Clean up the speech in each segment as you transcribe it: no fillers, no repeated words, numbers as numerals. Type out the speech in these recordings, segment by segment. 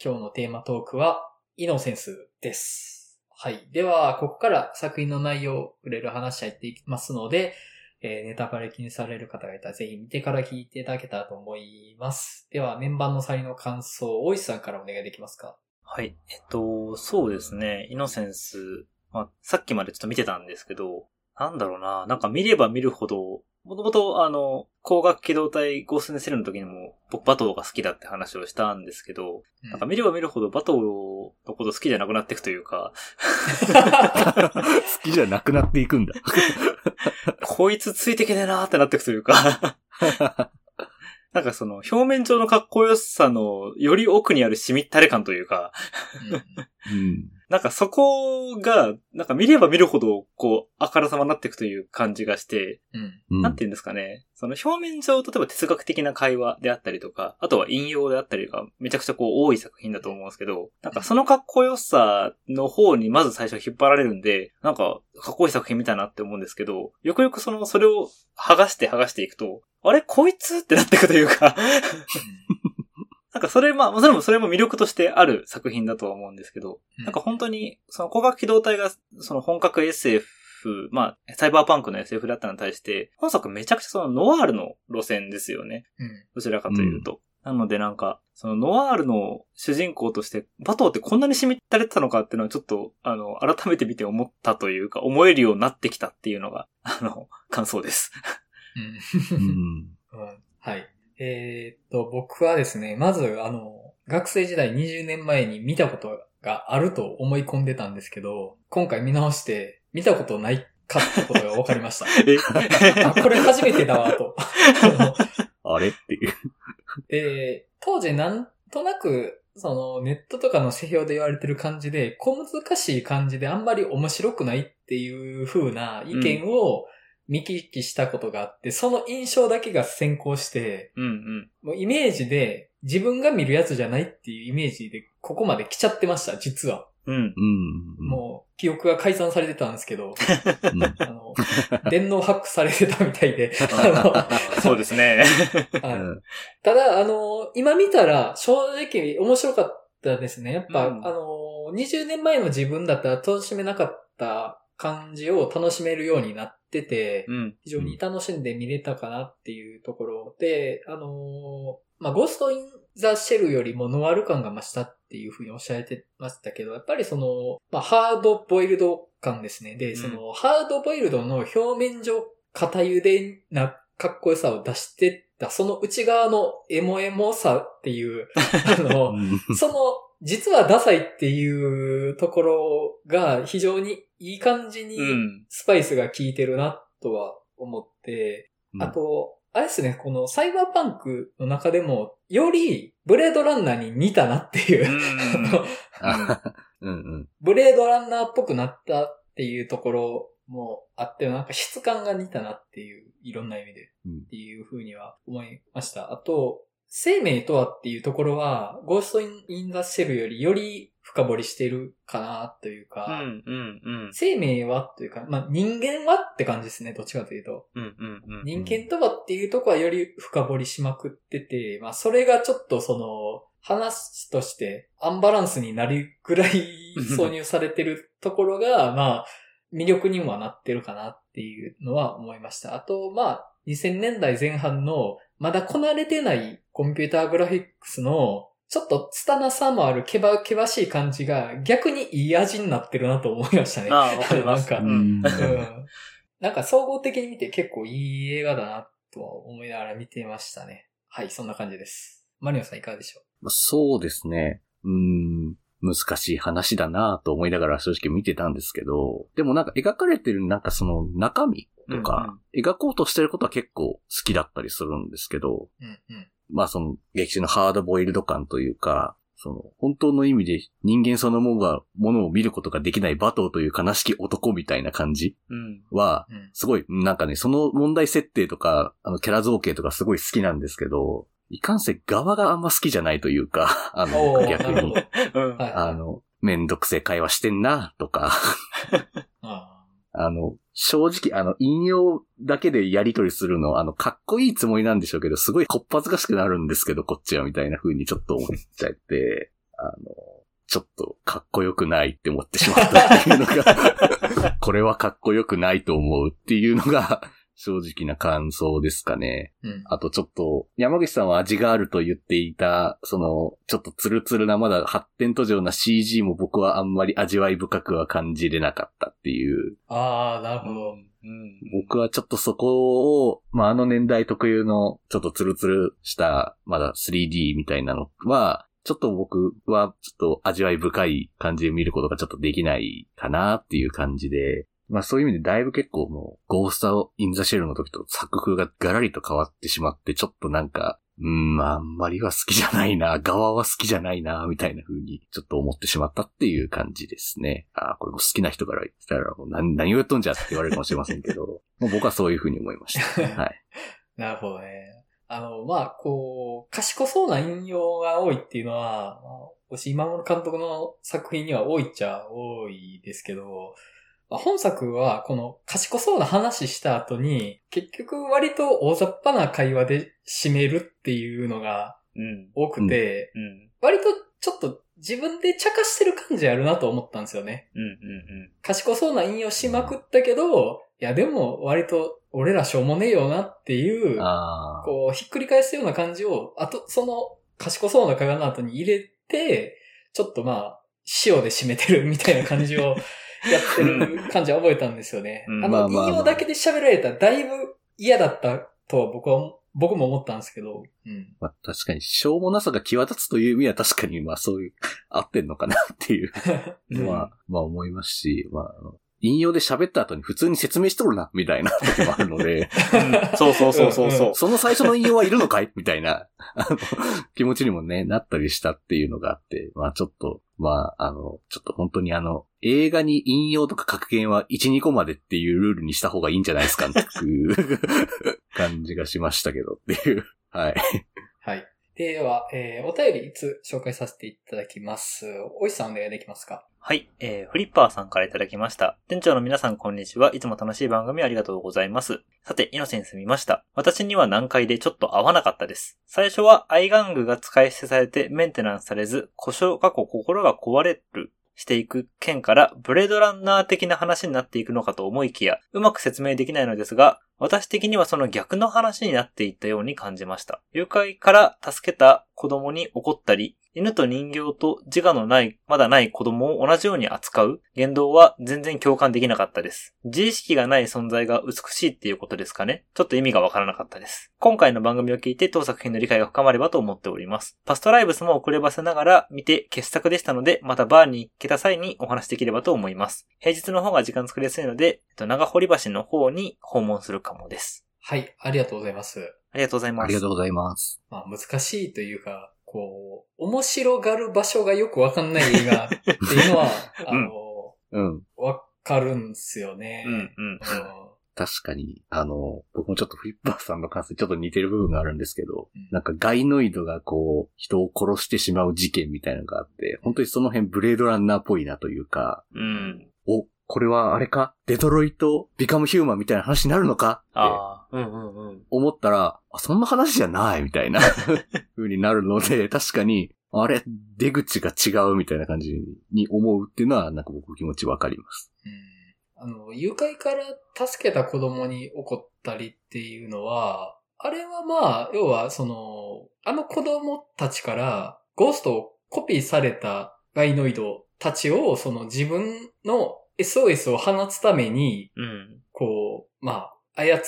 今日のテーマトークは、イノセンスです。はい。では、ここから作品の内容を触れる話し合っていきますので、ネタバレ気にされる方がいたらぜひ見てから聞いていただけたらと思います。では、面番の際の感想、大石さんからお願いできますか？ はい。そうですね。イノセンス、さっきまでちょっと見てたんですけど、なんだろうな。なんか見れば見るほど、もともと光学機動隊ゴースト・イン・セルの時にも僕バトーが好きだって話をしたんですけど、なんか見れば見るほどバトーのこと好きじゃなくなっていくというか好きじゃなくなっていくんだ。 こいつついてけねえなーってなっていくというかなんかその表面上のかっこよさのより奥にあるしみったれ感というかなんかそこが、なんか見れば見るほど、こう、あからさまになっていくという感じがして、なんて言うんですかね。その表面上、例えば哲学的な会話であったりとか、あとは引用であったりが、めちゃくちゃこう、多い作品だと思うんですけど、なんかそのかっこよさの方にまず最初引っ張られるんで、なんか、かっこいい作品見たなって思うんですけど、よくよくそれを剥がしていくと、あれこいつってなっていくというか、なんかそれも魅力としてある作品だとは思うんですけど、なんか本当に、その光学機動隊が、その本格 SF、サイバーパンクの SF だったのに対して、本作めちゃくちゃそのノワールの路線ですよね。どちらかというと。なのでなんか、そのノワールの主人公として、バトーってこんなにしみったれてたのかっていうのはちょっと、改めて見て思ったというか、思えるようになってきたっていうのが、感想です。 はい。僕はですね、まず学生時代20年前に見たことがあると思い込んでたんですけど、今回見直して見たことないかったことが分かりました。これ初めてだわ、と。 あれっていう。 当時なんとなく、ネットとかの指標で言われてる感じで、小難しい感じであんまり面白くないっていう風な意見を、見聞きしたことがあって、その印象だけが先行して、もうイメージで自分が見るやつじゃないっていうイメージでここまで来ちゃってました、実は。もう記憶が改ざんされてたんですけど、電脳ハックされてたみたいで。 そうですね。 ただ、今見たら正直面白かったですね。やっぱ、20年前の自分だったら楽しめなかった感じを楽しめるようになってて、非常に楽しんで見れたかなっていうところで、ゴースト・イン・ザ・シェルよりもノワール感が増したっていうふうにおっしゃられてましたけど、やっぱりハードボイルド感ですね。で、ハードボイルドの表面上、片茹でなかっこよさを出してた、その内側のエモエモさっていう、実はダサいっていうところが非常にいい感じにスパイスが効いてるなとは思って、あと、あれですね、このサイバーパンクの中でもよりブレードランナーに似たなっていうブレードランナーっぽくなったっていうところもあって、なんか質感が似たなっていう、いろんな意味でっていうふうには思いました。あと、生命とはっていうところは、ゴースト・イン・ザ・シェルよりより深掘りしてるかなというか、生命はというか、人間はって感じですね、どっちかというと。人間とはっていうところはより深掘りしまくってて、それがちょっと話としてアンバランスになるぐらい挿入されてるところが、魅力にもなってるかなっていうのは思いました。あと、2000年代前半のまだこなれてないコンピューターグラフィックスのちょっと拙さもあるけばしい感じが逆にいい味になってるなと思いましたね。 わかります。 なんか総合的に見て結構いい映画だなと思いながら見てましたね。はい、そんな感じです。マリオさんいかがでしょう？ そうですね。難しい話だなと思いながら正直見てたんですけど、でもなんか描かれてるなんかその中身とか、描こうとしてることは結構好きだったりするんですけど、劇中のハードボイルド感というか、本当の意味で人間そのものがものを見ることができないバトーという悲しき男みたいな感じは、すごいなんかね、その問題設定とか、キャラ造形とかすごい好きなんですけど、いかんせん側があんま好きじゃないというか、逆に、めんどくせえ会話してんな、とか、正直、引用だけでやり取りするの、かっこいいつもりなんでしょうけど、すごいこっぱずかしくなるんですけど、こっちは、みたいな風にちょっと思っちゃって、 こよくないって思ってしまったっていうのが、これはかっこよくないと思うっていうのが、正直な感想ですかね。あとちょっと、山口さんは味があると言っていた、ちょっとツルツルなまだ発展途上な CG も僕はあんまり味わい深くは感じれなかったっていう。 ああ、なるほど。 僕はちょっとそこを、あの年代特有のちょっとツルツルしたまだ 3D みたいなのは、ちょっと僕はちょっと味わい深い感じで見ることがちょっとできないかなっていう感じで、そういう意味でだいぶ結構もうゴースト・イン・ザ・シェルの時と作風がガラリと変わってしまって、ちょっとなんか、あんまりは好きじゃないな、側は好きじゃないな、みたいな風にちょっと思ってしまったっていう感じですね。これも好きな人から言ったらもう何を言っとんじゃって言われるかもしれませんけど、もう僕はそういう風に思いました。はい。 なるほどね。賢そうな引用が多いっていうのは、今村監督の作品には多いっちゃ多いですけど、本作はこの賢そうな話した後に結局割と大雑把な会話で締めるっていうのが多くて、割とちょっと自分で茶化してる感じあるなと思ったんですよね。賢そうな引用しまくったけど、いやでも割と俺らしょうもねえよなっていう、こうひっくり返すような感じを、その賢そうな会話の後に入れて、ちょっと塩で締めてるみたいな感じをやってる感じは覚えたんですよね。引用だけで喋られたらだいぶ嫌だったとは僕も思ったんですけど。 確かに、しょうもなさが際立つという意味は確かに、そういう、合ってんのかなっていうのは、思いますし、引用で喋った後に普通に説明しとるな、みたいな時もあるので。 そう。 その最初の引用はいるのかいみたいな、気持ちにもね、なったりしたっていうのがあって、ちょっと、ちょっと本当に映画に引用とか格言は1、2個までっていうルールにした方がいいんじゃないですかっていう感じがしましたけどっていう。はい。 はい。では、お便りいつ紹介させていただきます。おいさんお願いできますか？ はい、フリッパーさんからいただきました。店長の皆さんこんにちは。いつも楽しい番組ありがとうございます。さて、イノセンス見ました。私には難解でちょっと合わなかったです。最初はアイ玩具が使い捨てされてメンテナンスされず、心が壊れるしていく件からブレードランナー的な話になっていくのかと思いきや、うまく説明できないのですが、私的にはその逆の話になっていったように感じました。誘拐から助けた子供に怒ったり、犬と人形と自我のまだない子供を同じように扱う言動は全然共感できなかったです。自意識がない存在が美しいっていうことですかね。ちょっと意味がわからなかったです。今回の番組を聞いて当作品の理解が深まればと思っております。パストライブスも遅ればせながら見て傑作でしたので、またバーに行けた際にお話できればと思います。平日の方が時間作りやすいので、長堀橋の方に訪問するかもです。 はい、ありがとうございます。 ありがとうございます。 ありがとうございます。 難しいというか、面白がる場所がよくわかんない映画っていうのは、わかるんすよね。 確かに、僕もちょっとフリッパーさんの感想にちょっと似てる部分があるんですけど、なんかガイノイドが人を殺してしまう事件みたいなのがあって、本当にその辺ブレードランナーっぽいなというか、これはあれかデトロイトビカムヒューマンみたいな話になるのかって思ったら、そんな話じゃないみたいな風になるので、確かに、あれ、出口が違うみたいな感じに思うっていうのは、なんか僕気持ちわかります。 誘拐から助けた子供に怒ったりっていうのは、あれは要はあの子供たちからゴーストをコピーされたガイノイドたちを自分のSOS を放つために、操って、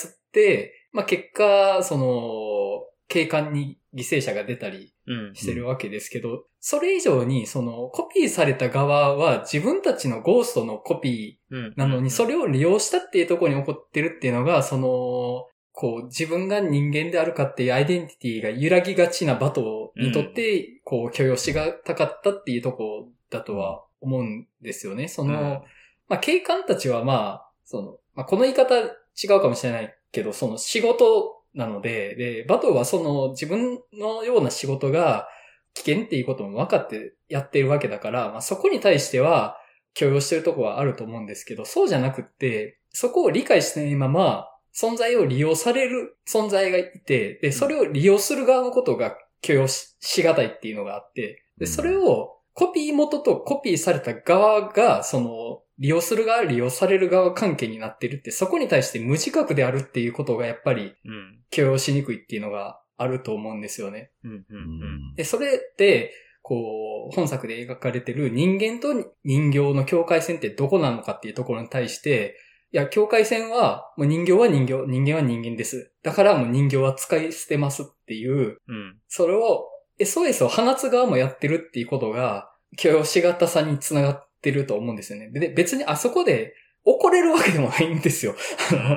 結果、警官に犠牲者が出たりしてるわけですけど、それ以上に、コピーされた側は自分たちのゴーストのコピーなのに、それを利用したっていうところに起こってるっていうのが、自分が人間であるかっていうアイデンティティが揺らぎがちなバトにとって、許容しがたかったっていうところだとは思うんですよね。警官たちはこの言い方違うかもしれないけど、仕事なので、バトは自分のような仕事が危険っていうことも分かってやっているわけだから、そこに対しては許容してるところはあると思うんですけど、そうじゃなくって、そこを理解しないまま、存在を利用される存在がいて、それを利用する側のことが許容しがたいっていうのがあって、それをコピー元とコピーされた側が、利用する側、利用される側関係になってるって、そこに対して無自覚であるっていうことがやっぱり、許容しにくいっていうのがあると思うんですよね。で、それで、本作で描かれてる人間と人形の境界線ってどこなのかっていうところに対して、いや、境界線は、もう人形は人形、人間は人間です。だからもう人形は使い捨てますっていう、それを、SOS を放つ側もやってるっていうことが、許容しがたさにつながってると思うんですよね。で、別にあそこで怒れるわけでもないんですよ。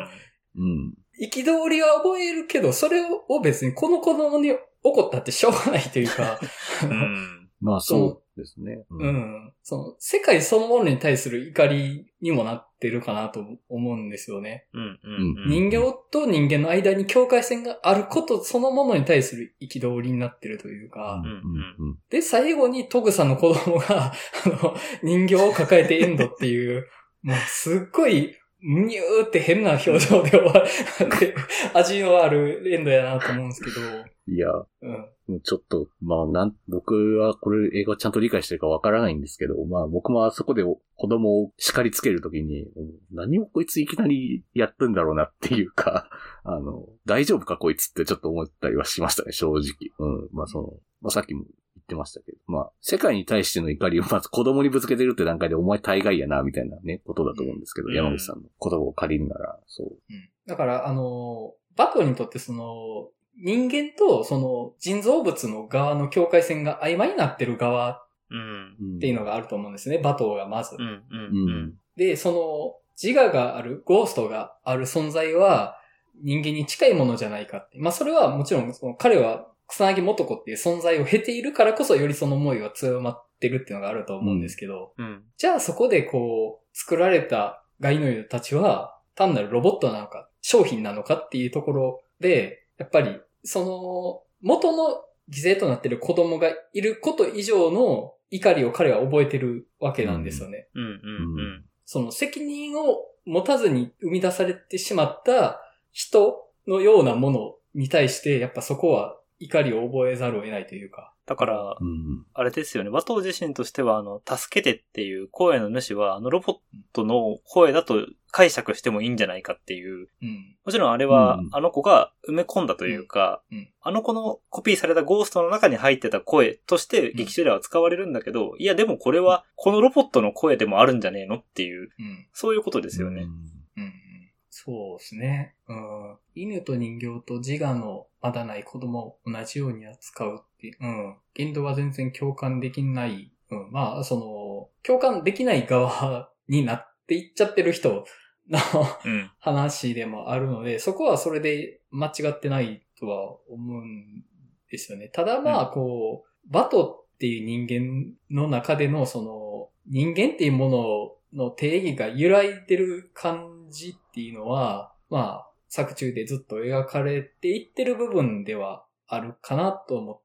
憤りは覚えるけど、それを別にこの子供に怒ったってしょうがないというか、 まあそうですね。 世界そのものに対する怒りにもなってるかなと思うんですよね。人形と人間の間に境界線があることそのものに対する憤りになってるというか、で、最後にトグサの子供が、人形を抱えてエンドっていう、もうすっごい、ニューって変な表情で終わって味のあるエンドやなと思うんですけど。 いや、ちょっと、僕はこれ映画をちゃんと理解してるかわからないんですけど、僕もあそこで子供を叱りつけるときに、何をこいついきなりやってんだろうなっていうか、大丈夫かこいつってちょっと思ったりはしましたね、正直。さっきも言ってましたけど、世界に対しての怒りをまず子供にぶつけてるって段階でお前大概やな、みたいなね、ことだと思うんですけど、山口さんの言葉を借りるなら、そう。 だから、バトにとって人間と人造物の側の境界線が曖昧になってる側っていうのがあると思うんですね、バトがまず。で、自我がある、ゴーストがある存在は人間に近いものじゃないかって。それはもちろん彼は草薙素子っていう存在を経ているからこそよりその思いが強まってるっていうのがあると思うんですけど、じゃあそこで作られたガイノイドたちは単なるロボットなのか、商品なのかっていうところで、やっぱり元の犠牲となっている子供がいること以上の怒りを彼は覚えてるわけなんですよね。責任を持たずに生み出されてしまった人のようなものに対して、やっぱそこは怒りを覚えざるを得ないというか。 だから、あれですよね。バトー自身としては、助けてっていう声の主は、ロボットの声だと解釈してもいいんじゃないかっていう。もちろんあれは、あの子が埋め込んだというか、あの子のコピーされたゴーストの中に入ってた声として劇中では使われるんだけど、いやでもこれは、このロボットの声でもあるんじゃねえのっていう、そういうことですよね。 そうですね。犬と人形と自我のまだない子供を同じように扱うっていう。言動は全然共感できない。共感できない側になっていっちゃってる人の話でもあるので、そこはそれで間違ってないとは思うんですよね。ただバトっていう人間の中での人間っていうものの定義が揺らいでる感じっていうのは、作中でずっと描かれていってる部分ではあるかなと思って、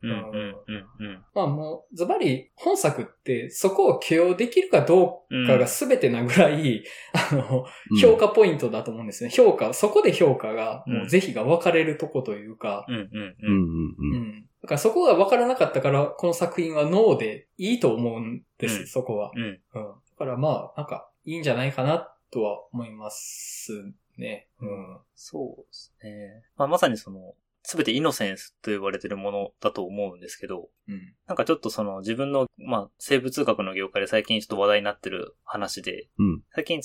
もうズバリ本作ってそこを許容できるかどうかが全てなぐらい、評価ポイントだと思うんですね。そこで評価がもう是非が分かれるとこというか、だからそこが分からなかったからこの作品はノーでいいと思うんです、そこは。だからいいんじゃないかなとは思いますね。 そうですね。まさにすべてイノセンスと呼ばれているものだと思うんですけど、ちょっと自分の、生物学の業界で最近ちょっと話題になってる話で、最近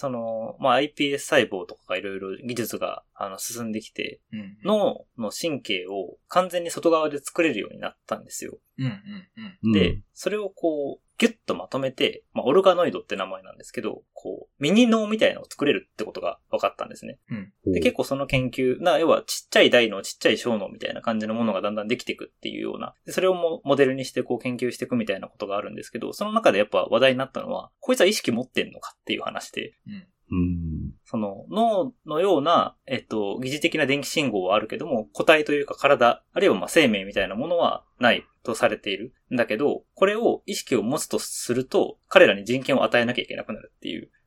iPS 細胞とかがいろいろ技術が進んできて、脳の神経を完全に外側で作れるようになったんですよ。で、それをギュッとまとめて、オルガノイドって名前なんですけど、ミニ脳みたいなのを作れるってことが分かったんですね。で、結構その研究、要はちっちゃい大脳、ちっちゃい小脳みたいな感じのものがだんだんできていくっていうような、でそれをモデルにして研究していくみたいなことがあるんですけど、その中でやっぱ話題になったのは、こいつは意識持ってんのかっていう話で、脳のような、疑似的な電気信号はあるけども、個体というか体、あるいは生命みたいなものはないとされているんだけど、これを意識を持つとすると、彼らに人権を与えなきゃいけなくなるっていう。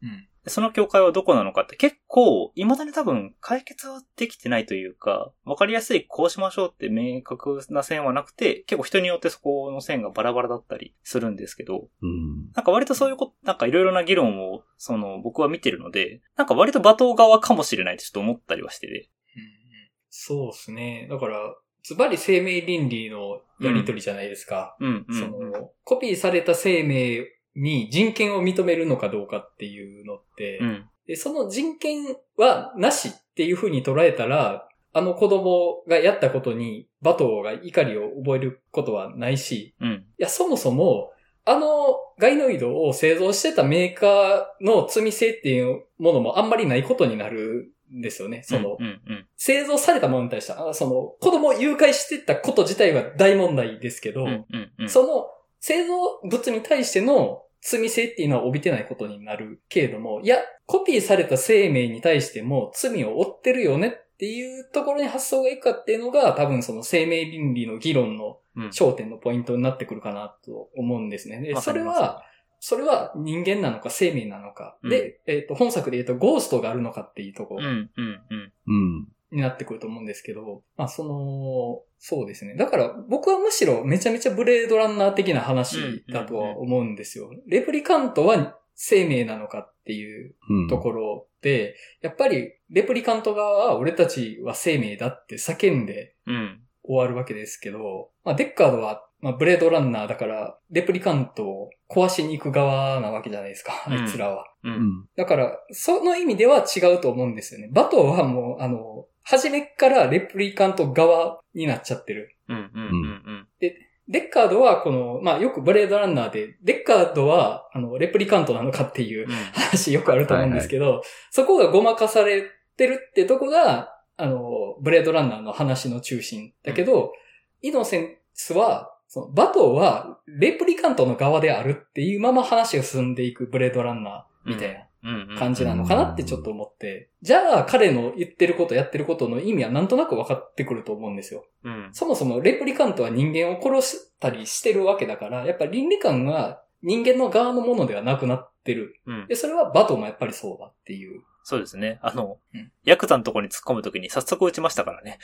その境界はどこなのかって結構、未だに多分解決はできてないというか、わかりやすいこうしましょうって明確な線はなくて、結構人によってそこの線がバラバラだったりするんですけど、なんか割とそういうこと、なんかいろいろな議論を、僕は見てるので、なんか割と罵倒側かもしれないってちょっと思ったりはしてて。 そうですね。だから、ズバリ生命倫理のやりとりじゃないですか。コピーされた生命に人権を認めるのかどうかっていうのって、でその人権はなしっていう風に捉えたら、あの子供がやったことに罵倒が怒りを覚えることはないし、いや、そもそも、あのガイノイドを製造してたメーカーの罪性っていうものもあんまりないことになるんですよね。製造されたものに対して、子供を誘拐してたこと自体は大問題ですけど、その製造物に対しての罪性っていうのは帯びてないことになるけれども、いや、コピーされた生命に対しても罪を負ってるよねっていうところに発想がいくかっていうのが、多分その生命倫理の議論の焦点のポイントになってくるかなと思うんですね。で、それは人間なのか生命なのか。で、本作で言うとゴーストがあるのかっていうところになってくると思うんですけど、そうですね。だから僕はむしろめちゃめちゃブレードランナー的な話だとは思うんですよ。レプリカントは生命なのかっていうところで、やっぱりレプリカント側は俺たちは生命だって叫んで終わるわけですけど、デッカードはブレードランナーだから、レプリカントを壊しに行く側なわけじゃないですか、あいつらは。だから、その意味では違うと思うんですよね。バトはもう、初めからレプリカント側になっちゃってる。で、デッカードはよくブレードランナーで、デッカードは、レプリカントなのかっていう話よくあると思うんですけど、そこがごまかされてるってとこが、ブレードランナーの話の中心だけど、イノセンスは、バトはレプリカントの側であるっていうまま話が進んでいくブレードランナーみたいな感じなのかなってちょっと思って、じゃあ彼の言ってることやってることの意味はなんとなく分かってくると思うんですよ。そもそもレプリカントは人間を殺したりしてるわけだから、やっぱり倫理観が人間の側のものではなくなってる。で、それはバトもやっぱりそうだっていう。 そうですね。ヤクザのとこに突っ込むときに早速撃ちましたからね。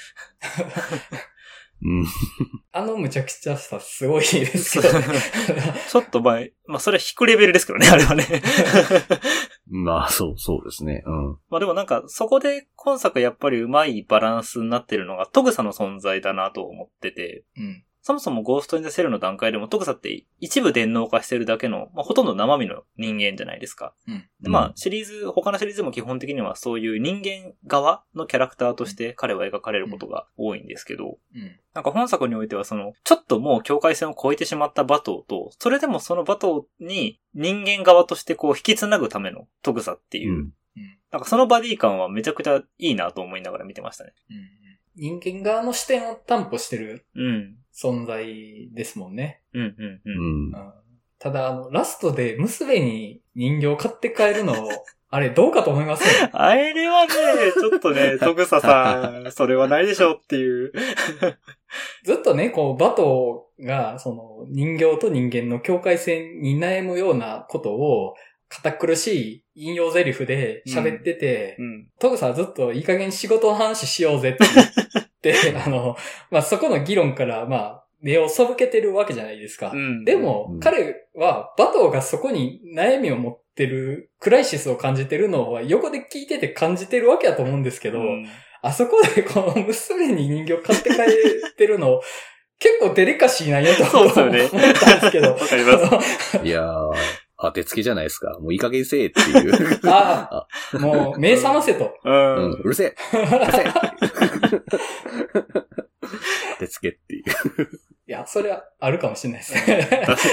無茶苦茶さすごいですけどね。 ちょっとそれは引くレベルですけどね、あれはね。 そうですね。 でもなんか、そこで今作やっぱりうまいバランスになってるのがトグサの存在だなと思ってて。そもそもゴースト・イン・ザ・セルの段階でもトグサって一部電脳化してるだけの、ほとんど生身の人間じゃないですか。で他のシリーズも基本的にはそういう人間側のキャラクターとして彼は描かれることが多いんですけど、なんか本作においてはちょっともう境界線を越えてしまったバトーと、それでもそのバトーに人間側として引き繋ぐためのトグサっていう、なんかそのバディ感はめちゃくちゃいいなと思いながら見てましたね。 人間側の視点を担保してる存在ですもんね。ただ、ラストで娘に人形買って帰るの、あれどうかと思いますよね。 あれはね、ちょっとね、トグサさん、それはないでしょっていう。 ずっとね、バトが、人形と人間の境界線に悩むようなことを、堅苦しい引用台詞で喋ってて、トグサはずっといい加減仕事の話しようぜって言って、そこの議論から、目を背けてるわけじゃないですか。でも、彼は、バトがそこに悩みを持ってる、クライシスを感じてるのは横で聞いてて感じてるわけだと思うんですけど、あそこで娘に人形買って帰ってるの、結構デリカシーなんやと思ったんですけど。 わかります。 いやー。当てつけじゃないですか。もういい加減せえっていう。 もう、目覚ませと。 うるせえ。うるせえ。当てつけっていう。 いや、それはあるかもしれないですね。 確かに。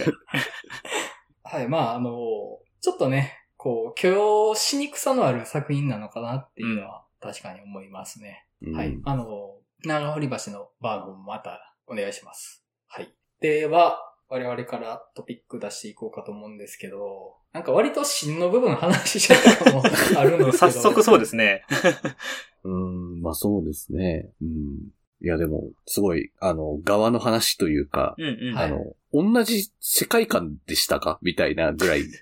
はい、ちょっとね、許容しにくさのある作品なのかなっていうのは確かに思いますね。はい。長堀橋のバーの方もまたお願いします。はい。では、我々からトピック出していこうかと思うんですけど、なんか割と芯の部分話しちゃったのもあるんですけど。 早速そうですね。 そうですね。いやでも、すごい、側の話というか、同じ世界観でしたかみたいなぐらい、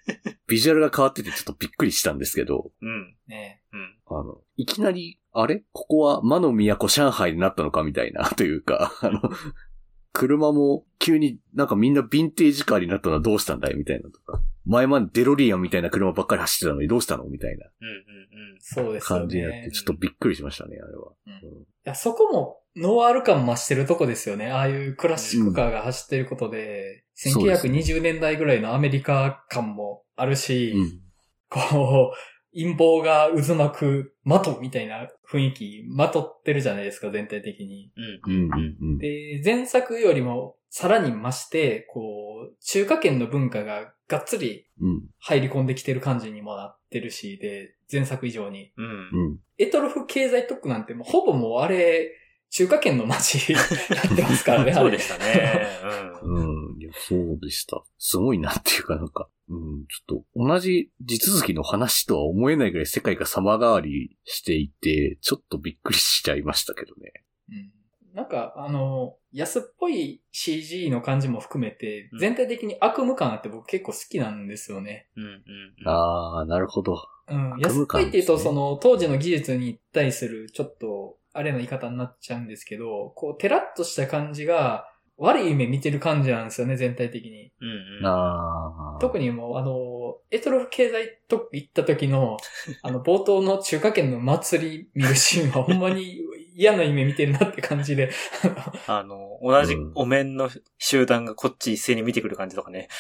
ビジュアルが変わっててちょっとびっくりしたんですけど、 うん。 ね。 うん。 いきなり、あれここは魔の都上海になったのかみたいな、というか、車も急になんかみんなヴィンテージカーになったのはどうしたんだいみたいなとか。前までデロリアンみたいな車ばっかり走ってたのにどうしたのみたいな。 そうですよね。 感じになってちょっとびっくりしましたね、あれは。 いや、そこもノワール感増してるとこですよね。ああいうクラシックカーが走ってることで、1920年代ぐらいのアメリカ感もあるし、こう、陰謀が渦巻く的みたいな雰囲気、まとってるじゃないですか、全体的に。で、前作よりもさらに増して、こう、中華圏の文化ががっつり入り込んできてる感じにもなってるし、で、前作以上に。エトロフ経済特区なんてもうほぼもうあれ、中華圏の街になってますからね。 そうでしたね。 いや、そうでした。すごいなっていうかなんか、ちょっと同じ地続きの話とは思えないぐらい世界が様変わりしていて、ちょっとびっくりしちゃいましたけどね。 なんか、安っぽい CG の感じも含めて、全体的に悪夢感あって僕結構好きなんですよね。 ああ、なるほど。 安っぽいって言うと、その、当時の技術に対する、ちょっと、あれの言い方になっちゃうんですけど、こう、テラッとした感じが、悪い夢見てる感じなんですよね、全体的に。特にもう、エトロフ経済と行った時の、冒頭の中華圏の祭り見るシーンはほんまに嫌な夢見てるなって感じで。 同じお面の集団がこっち一斉に見てくる感じとかね。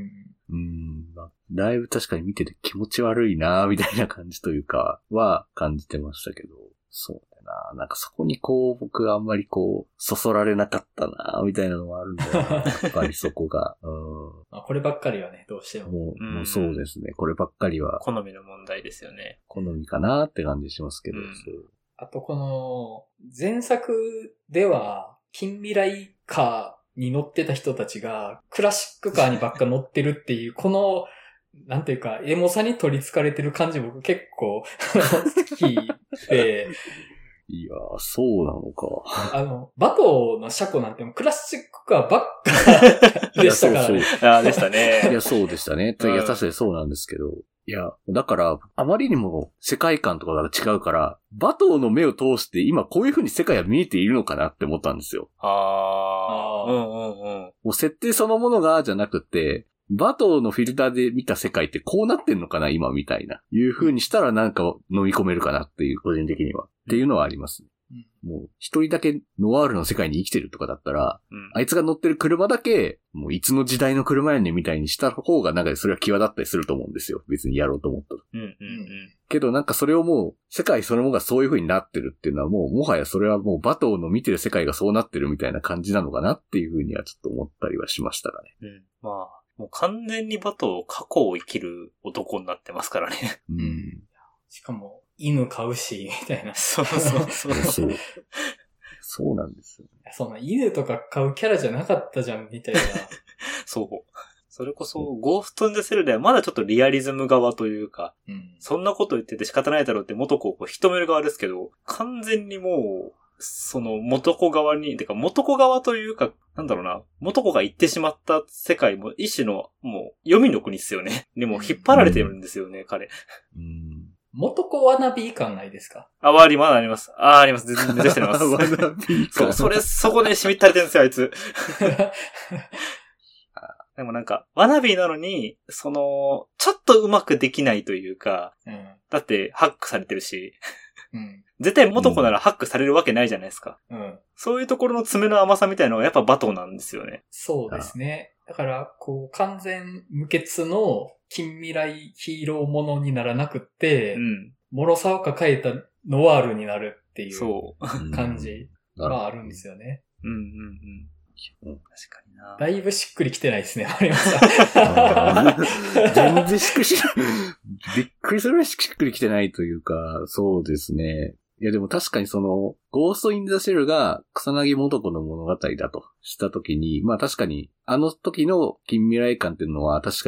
だいぶ確かに見てて気持ち悪いなみたいな感じというか、は感じてましたけど、そうだよな。なんかそこにこう、僕あんまりこう、そそられなかったなみたいなのもあるんだよな。やっぱりそこが。 こればっかりはね、どうしても。 もうそうですね。こればっかりは。 好みの問題ですよね。 好みかなって感じしますけど。 あとこの、前作では、近未来カーに乗ってた人たちが、クラシックカーにばっか乗ってるっていう、この、なんていうか、エモさに取り憑かれてる感じ僕結構好きで。 いやー、そうなのか。 バトーの車庫なんてもクラシックカーばっかでしたからね。 そうでしたね。 いや、そうでしたね。いや、確かにそうなんですけど。いや、だから、あまりにも世界観とかが違うから、バトーの目を通して今こういう風に世界は見えているのかなって思ったんですよ。もう設定そのものがじゃなくて、バトーのフィルターで見た世界ってこうなってんのかな今みたいな。いう風にしたらなんか飲み込めるかなっていう、個人的には。っていうのはありますね。もう一人だけノワールの世界に生きてるとかだったら、あいつが乗ってる車だけ、もういつの時代の車やねんみたいにした方がなんかそれは際立ったりすると思うんですよ。別にやろうと思ったら。けどなんかそれをもう、世界そのものがそういう風になってるっていうのはもう、もはやそれはもうバトーの見てる世界がそうなってるみたいな感じなのかなっていう風にはちょっと思ったりはしましたがね。 まあ、もう完全にバトー過去を生きる男になってますからね。 しかも、犬飼うし、みたいな。 そう。 そうなんですよ。 そんな犬とか飼うキャラじゃなかったじゃん、みたいな。 そう。それこそ、ゴースト・イン・ザ・セルではまだちょっとリアリズム側というか、そんなこと言ってて仕方ないだろうって元子をこう認める側ですけど、完全にもう、その元子側に、てか元子側というか、なんだろうな、元子が言ってしまった世界も一種の、もう、黄泉の国ですよね。でも引っ張られてるんですよね、彼。 元子ワナビー感ないですか？ まだあります。あります。全然出してます。 ワナビー感。 そこでしみったれてるんですよ、あいつ。でもなんか、ワナビーなのに、ちょっとうまくできないというか、だってハックされてるし、絶対元子ならハックされるわけないじゃないですか。そういうところの爪の甘さみたいなのがやっぱバトーなんですよね。 そうですね。だから、こう、完全無欠の近未来ヒーローものにならなくって、脆さを抱えたノワールになるっていう感じがあるんですよね。 確かにな。 だいぶしっくりきてないですね、ありました。 全然しっくりびっくりするぐらいしっくりきてないというか、そうですね。いやでも確かにゴースト・イン・ザ・シェルが草薙素子の物語だとしたときに、まあ確かに、あの時の近未来感っていうのは確かに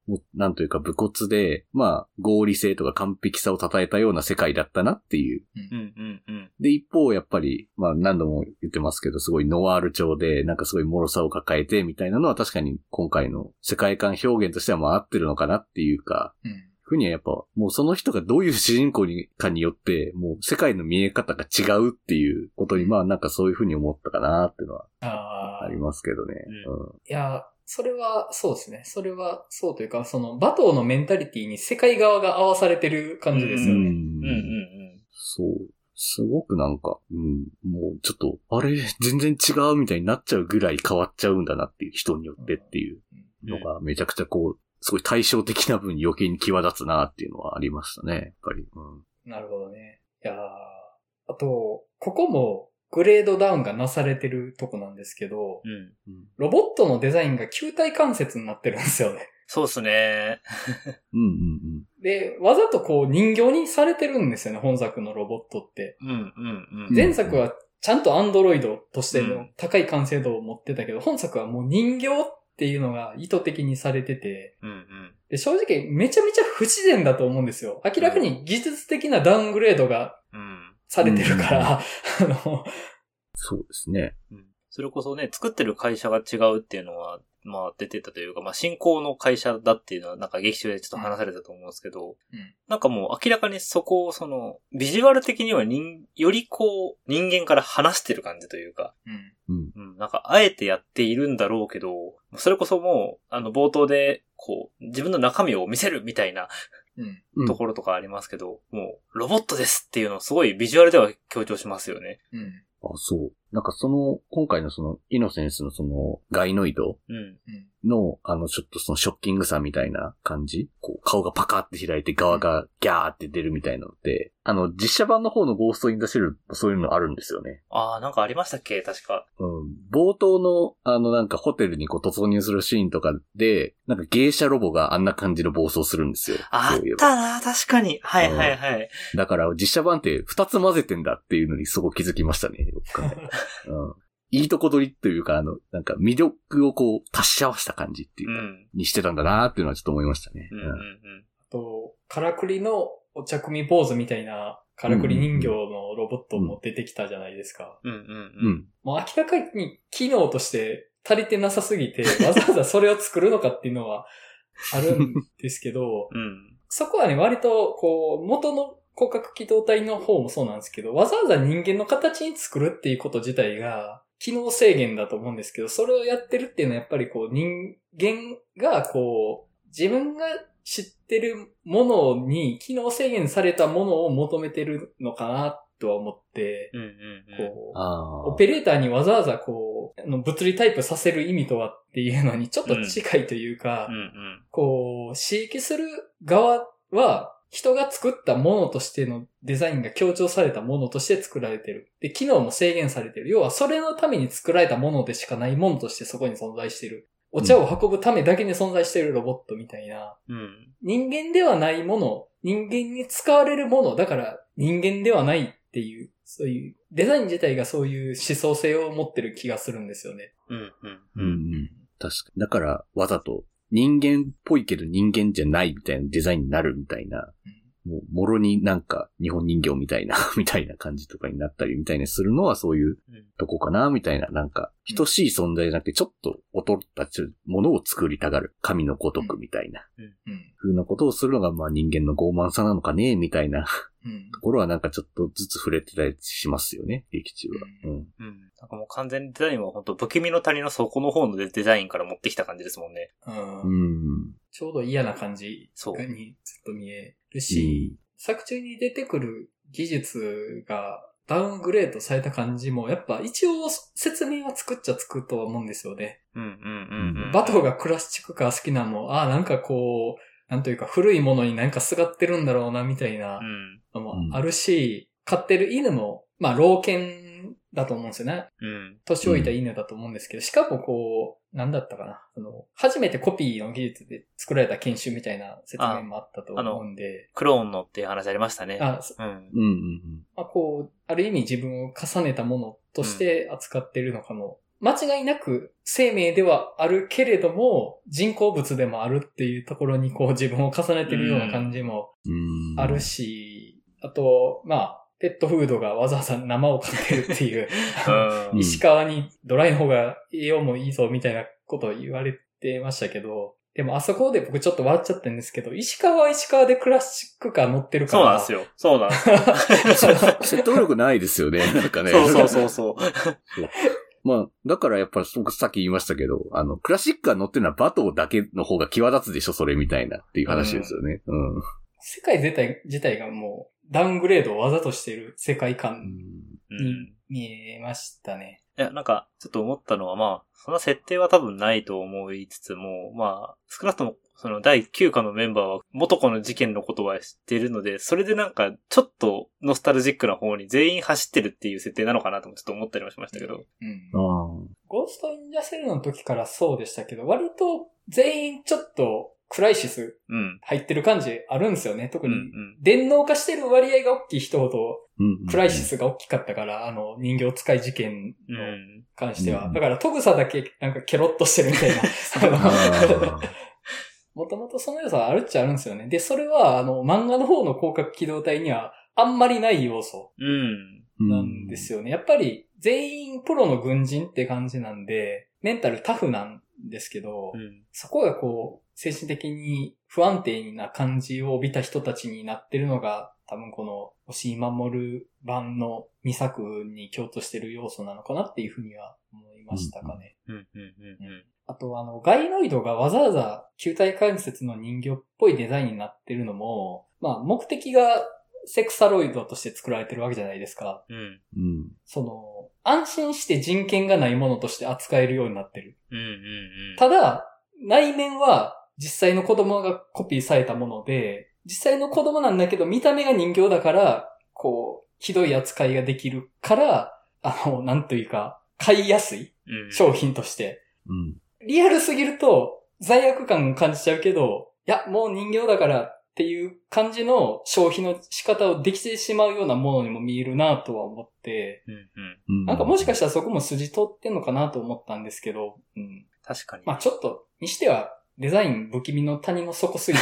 もうなんというか武骨で、まあ合理性とか完璧さを称えたような世界だったなっていう。で、一方やっぱり、まあ何度も言ってますけど、すごいノワール調で、なんかすごい脆さを抱えてみたいなのは確かに今回の世界観表現としてはまあ合ってるのかなっていうか、ふうにはやっぱ、もうその人がどういう主人公かによって、もう世界の見え方が違うっていうことに、まあなんかそういうふうに思ったかなっていうのはありますけどね。 いや、それはそうですね。それはそうというか、その馬頭のメンタリティに世界側が合わされてる感じですよね。 そう。すごくなんか、もうちょっと、あれ、全然違うみたいになっちゃうぐらい変わっちゃうんだなっていう人によってっていうのがめちゃくちゃこう、すごい対照的な分余計に際立つなっていうのはありましたね、やっぱり。 なるほどね。いやあと、ここもグレードダウンがなされてるとこなんですけど、ロボットのデザインが球体関節になってるんですよね。 そうですね。 で、わざとこう人形にされてるんですよね、本作のロボットって。前作はちゃんとアンドロイドとしての高い完成度を持ってたけど、本作はもう人形っていうのが意図的にされてて、で正直めちゃめちゃ不自然だと思うんですよ。明らかに技術的なダウングレードがされてるから、 そうですね。 それこそね、作ってる会社が違うっていうのは、まあ出てたというか、まあ新興の会社だっていうのはなんか劇中でちょっと話されたと思うんですけど、なんかもう明らかにそこをビジュアル的にはよりこう人間から離してる感じというか、なんかあえてやっているんだろうけど、それこそもう冒頭でこう自分の中身を見せるみたいなところとかありますけど、もうロボットですっていうのをすごいビジュアルでは強調しますよね。 あ、そう。なんか今回のイノセンスのガイノイドの、ちょっとショッキングさみたいな感じ、こう、顔がパカって開いて側がギャーって出るみたいなのって、実写版の方のゴースト・イン・ザ・シェル、そういうのあるんですよね。 ああ、なんかありましたっけ確か。 冒頭の、なんかホテルにこう突入するシーンとかで、なんか芸者ロボがあんな感じの暴走するんですよ。 あったな、確かに。はいはいはい。 だから実写版って2つ混ぜてんだっていうのにすごく気づきましたね。いいとこ取りというか、なんか魅力をこう足し合わせた感じっていう、にしてたんだなっていうのはちょっと思いましたね。 あと、カラクリのお茶組みポーズみたいなカラクリ人形のロボットも出てきたじゃないですか。もう明らかに機能として足りてなさすぎて、わざわざそれを作るのかっていうのはあるんですけど、そこはね、割とこう、元の広角機動隊の方もそうなんですけど、わざわざ人間の形に作るっていうこと自体が、機能制限だと思うんですけど、それをやってるっていうのはやっぱりこう、人間がこう、自分が知ってるものに機能制限されたものを求めてるのかなとは思って、こう、オペレーターにわざわざこう、物理タイプさせる意味とはっていうのにちょっと近いというか、こう、刺激する側は、人が作ったものとしてのデザインが強調されたものとして作られてる。で、機能も制限されてる。要は、それのために作られたものでしかないものとしてそこに存在してる。お茶を運ぶためだけに存在しているロボットみたいな。人間ではないもの、人間に使われるもの、だから人間ではないっていう、そういうデザイン自体がそういう思想性を持ってる気がするんですよね。 確かに。だからわざと人間っぽいけど人間じゃないみたいなデザインになるみたいな。もう、もろになんか日本人形みたいな、みたいな感じとかになったりみたいにするのはそういうとこかな、みたいな、なんか、等しい存在じゃなくてちょっと劣ったものを作りたがる、神のごとくみたいな、風なことをするのがまあ人間の傲慢さなのかね、みたいなところはなんかちょっとずつ触れてたりしますよね、劇中は。 なんかもう完全にデザインは本当不気味の谷の底の方のデザインから持ってきた感じですもんね。 ちょうど嫌な感じにずっと見えるし、作中に出てくる技術がダウングレードされた感じもやっぱ一応説明は作っちゃ作るとは思うんですよね。バトがクラシックカー好きなのも、なんかこう、なんというか古いものになんかすがってるんだろうなみたいなのもあるし、飼ってる犬も、まあ老犬だと思うんですよね。年老いた犬だと思うんですけど、しかもこう、なんだったかな。初めてコピーの技術で作られた研修みたいな説明もあったと思うんで。 クローンのっていう話ありましたね。 まあこう、ある意味自分を重ねたものとして扱ってるのかも間違いなく生命ではあるけれども、人工物でもあるっていうところにこう自分を重ねてるような感じもあるし、あと、まあ、ペットフードがわざわざ生を飼ってるっていう、石川にドライの方が栄養もいいぞみたいなことを言われてましたけど、でもあそこで僕ちょっと笑っちゃってるんですけど、石川は石川でクラシックカー乗ってるから。 そうなんですよ。 説得力ないですよね、なんかね。 そう。 まあ、だからやっぱ僕さっき言いましたけど、クラシックカー乗ってるのはバトーだけの方が際立つでしょ、それみたいなっていう話ですよね。 世界自体がもうダウングレードをわざとしている世界観に見えましたね。 いや、なんか、ちょっと思ったのは、まあ、その設定は多分ないと思いつつも、まあ、少なくとも、その第9課のメンバーは元子の事件のことは知っているので、それでなんか、ちょっとノスタルジックな方に全員走ってるっていう設定なのかなともちょっと思ったりもしましたけど。 ゴースト・イン・ザ・セルの時からそうでしたけど、割と全員ちょっと、クライシス入ってる感じあるんですよね。特に電脳化してる割合が大きい人ほどクライシスが大きかったから、人形使い事件の関しては。だからトグサだけなんかケロッとしてるみたいな。もともとその要素はあるっちゃあるんですよね。で、それは漫画の方の広角機動隊にはあんまりない要素なんですよね。やっぱり全員プロの軍人って感じなんで、メンタルタフなんですけど、そこがこう、精神的に不安定な感じを帯びた人たちになってるのが、多分この、押井守版の2作に共通してる要素なのかなっていうふうには思いましたかね。あとガイノイドがわざわざ球体関節の人形っぽいデザインになってるのも、まあ目的がセクサロイドとして作られてるわけじゃないですか。安心して人権がないものとして扱えるようになってる。ただ、内面は実際の子供がコピーされたもので、実際の子供なんだけど見た目が人形だから、こう、ひどい扱いができるから、なんというか、買いやすい商品として。リアルすぎると罪悪感を感じちゃうけど、いや、もう人形だからっていう感じの消費の仕方をできてしまうようなものにも見えるなとは思って、なんかもしかしたらそこも筋通ってんのかなと思ったんですけど、 確かに。 まあちょっと、にしては、デザイン不気味の谷の底すぎて。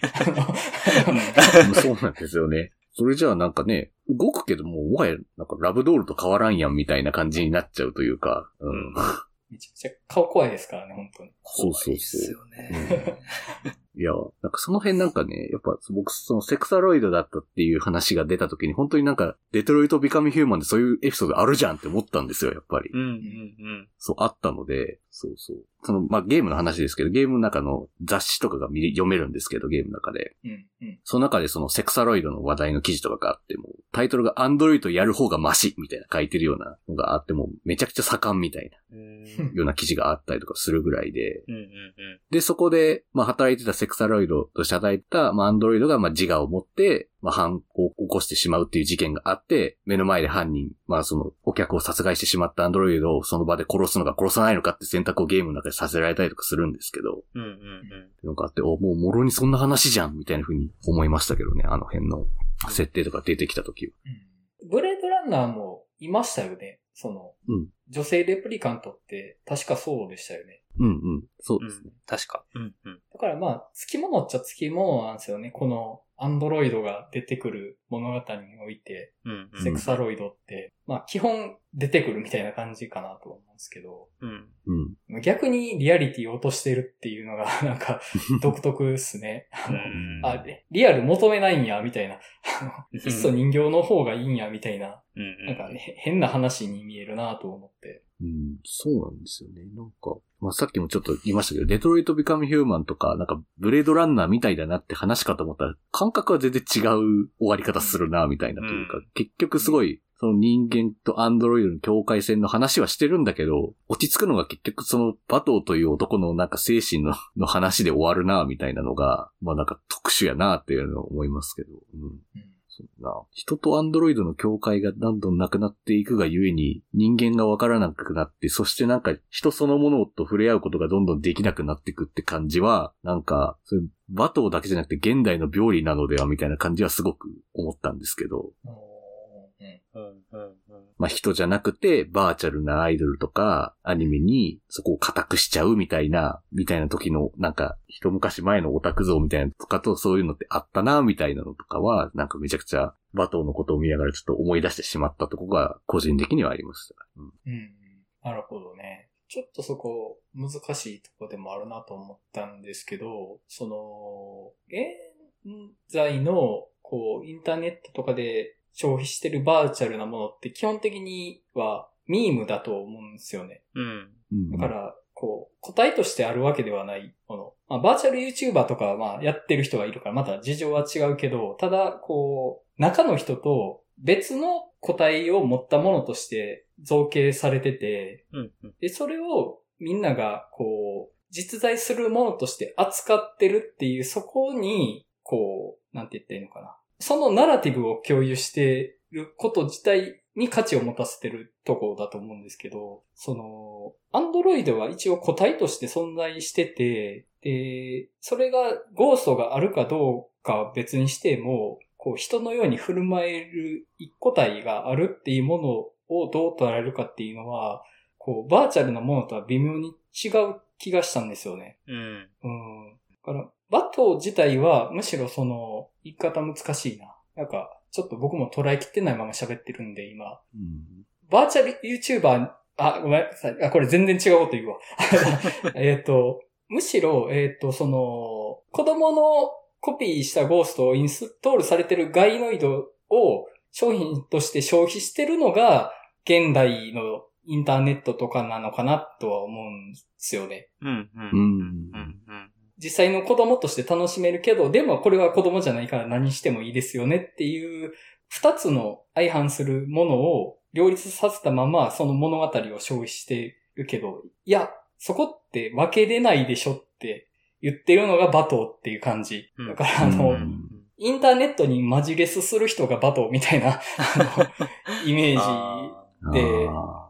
そうなんですよね。それじゃあなんかね、動くけどもはやなんかラブドールと変わらんやんみたいな感じになっちゃうというか。 めちゃくちゃ顔怖いですからね、本当に。 そうそうそう。 ですよね。 いや、なんかその辺なんかね、やっぱ僕そのセクサロイドだったっていう話が出た時に本当になんかデトロイト・ビカム・ヒューマンでそういうエピソードあるじゃんって思ったんですよ、やっぱり。そう、あったので、そう。まあ、ゲームの話ですけど、ゲームの中の雑誌とかが読めるんですけど、ゲームの中で。その中でそのセクサロイドの話題の記事とかがあっても、タイトルがアンドロイドやる方がマシみたいな書いてるようなのがあっても、めちゃくちゃ盛んみたいな、ような記事があったりとかするぐらいで。で、そこで、まあ、働いてたセクサロイドとして働いてた、まあ、アンドロイドが、まあ、自我を持って、まあ、犯行を起こしてしまうっていう事件があって、目の前で犯人、まあ、その、お客を殺害してしまったアンドロイドをその場で殺すのか殺さないのかって選択をゲームの中でさせられたりとかするんですけど、なんかあって、もうもろにそんな話じゃんみたいな風に思いましたけどね、あの辺の設定とか出てきた時は。 ブレードランナーもいましたよね、女性レプリカントって確かそうでしたよね。 そうですね。 確か。 だからまあ、付き物っちゃ付き物なんですよね。このアンドロイドが出てくる物語において、セクサロイドって、まあ基本出てくるみたいな感じかなと思うんですけど、逆にリアリティを落としてるっていうのがなんか独特ですね。リアル求めないんや、みたいな。いっそ人形の方がいいんや、みたいな。なんかね、変な話に見えるなと思って。 そうなんですよね。なんか、まあ、さっきもちょっと言いましたけど、デトロイト・ビカム・ヒューマンとか、なんか、ブレードランナーみたいだなって話かと思ったら、感覚は全然違う終わり方するな、みたいなというか、結局すごい、その人間とアンドロイドの境界線の話はしてるんだけど、落ち着くのが結局そのバトーという男のなんか精神の話で終わるな、みたいなのが、まあなんか特殊やな、っていうのを思いますけど。そうな。人とアンドロイドの境界がどんどんなくなっていくがゆえに人間がわからなくなって、そしてなんか人そのものと触れ合うことがどんどんできなくなっていくって感じは、なんか、そういうバトーだけじゃなくて現代の病理なのではみたいな感じはすごく思ったんですけど。 まあ人じゃなくてバーチャルなアイドルとかアニメにそこを固くしちゃうみたいな時のなんか一昔前のオタク像みたいなのとかとそういうのってあったなみたいなのとかはなんかめちゃくちゃバトーのことを見ながらちょっと思い出してしまったところが個人的にはありました。 なるほどね。ちょっとそこ難しいところでもあるなと思ったんですけど、現在のインターネットとかで消費してるバーチャルなものって基本的にはミームだと思うんですよね。だから、個体としてあるわけではないもの。まあ、バーチャル YouTuber とかまあやってる人がいるからまた事情は違うけど、ただ、中の人と別の個体を持ったものとして造形されてて、で、それをみんなが実在するものとして扱ってるっていう、そこに、なんて言っていいのかな。そのナラティブを共有してること自体に価値を持たせてるところだと思うんですけど、アンドロイドは一応個体として存在してて、で、それがゴーストがあるかどうかは別にしても、人のように振る舞える一個体があるっていうものをどう捉えるかっていうのは、バーチャルなものとは微妙に違う気がしたんですよね。だから、バト自体はむしろ言い方難しいな。なんか、ちょっと僕も捉えきってないまま喋ってるんで、今。バーチャル YouTuber、ごめんなさい。これ全然違うこと言うわ。むしろ、子供のコピーしたゴーストをインストールされてるガイノイドを商品として消費してるのが、現代のインターネットとかなのかなとは思うんですよね。実際の子供として楽しめるけど、でもこれは子供じゃないから何してもいいですよねっていう、二つの相反するものを両立させたままその物語を消費してるけど、いや、そこって分けれないでしょって言ってるのがバトーっていう感じ。だからインターネットにマジレスする人がバトーみたいなイメージで、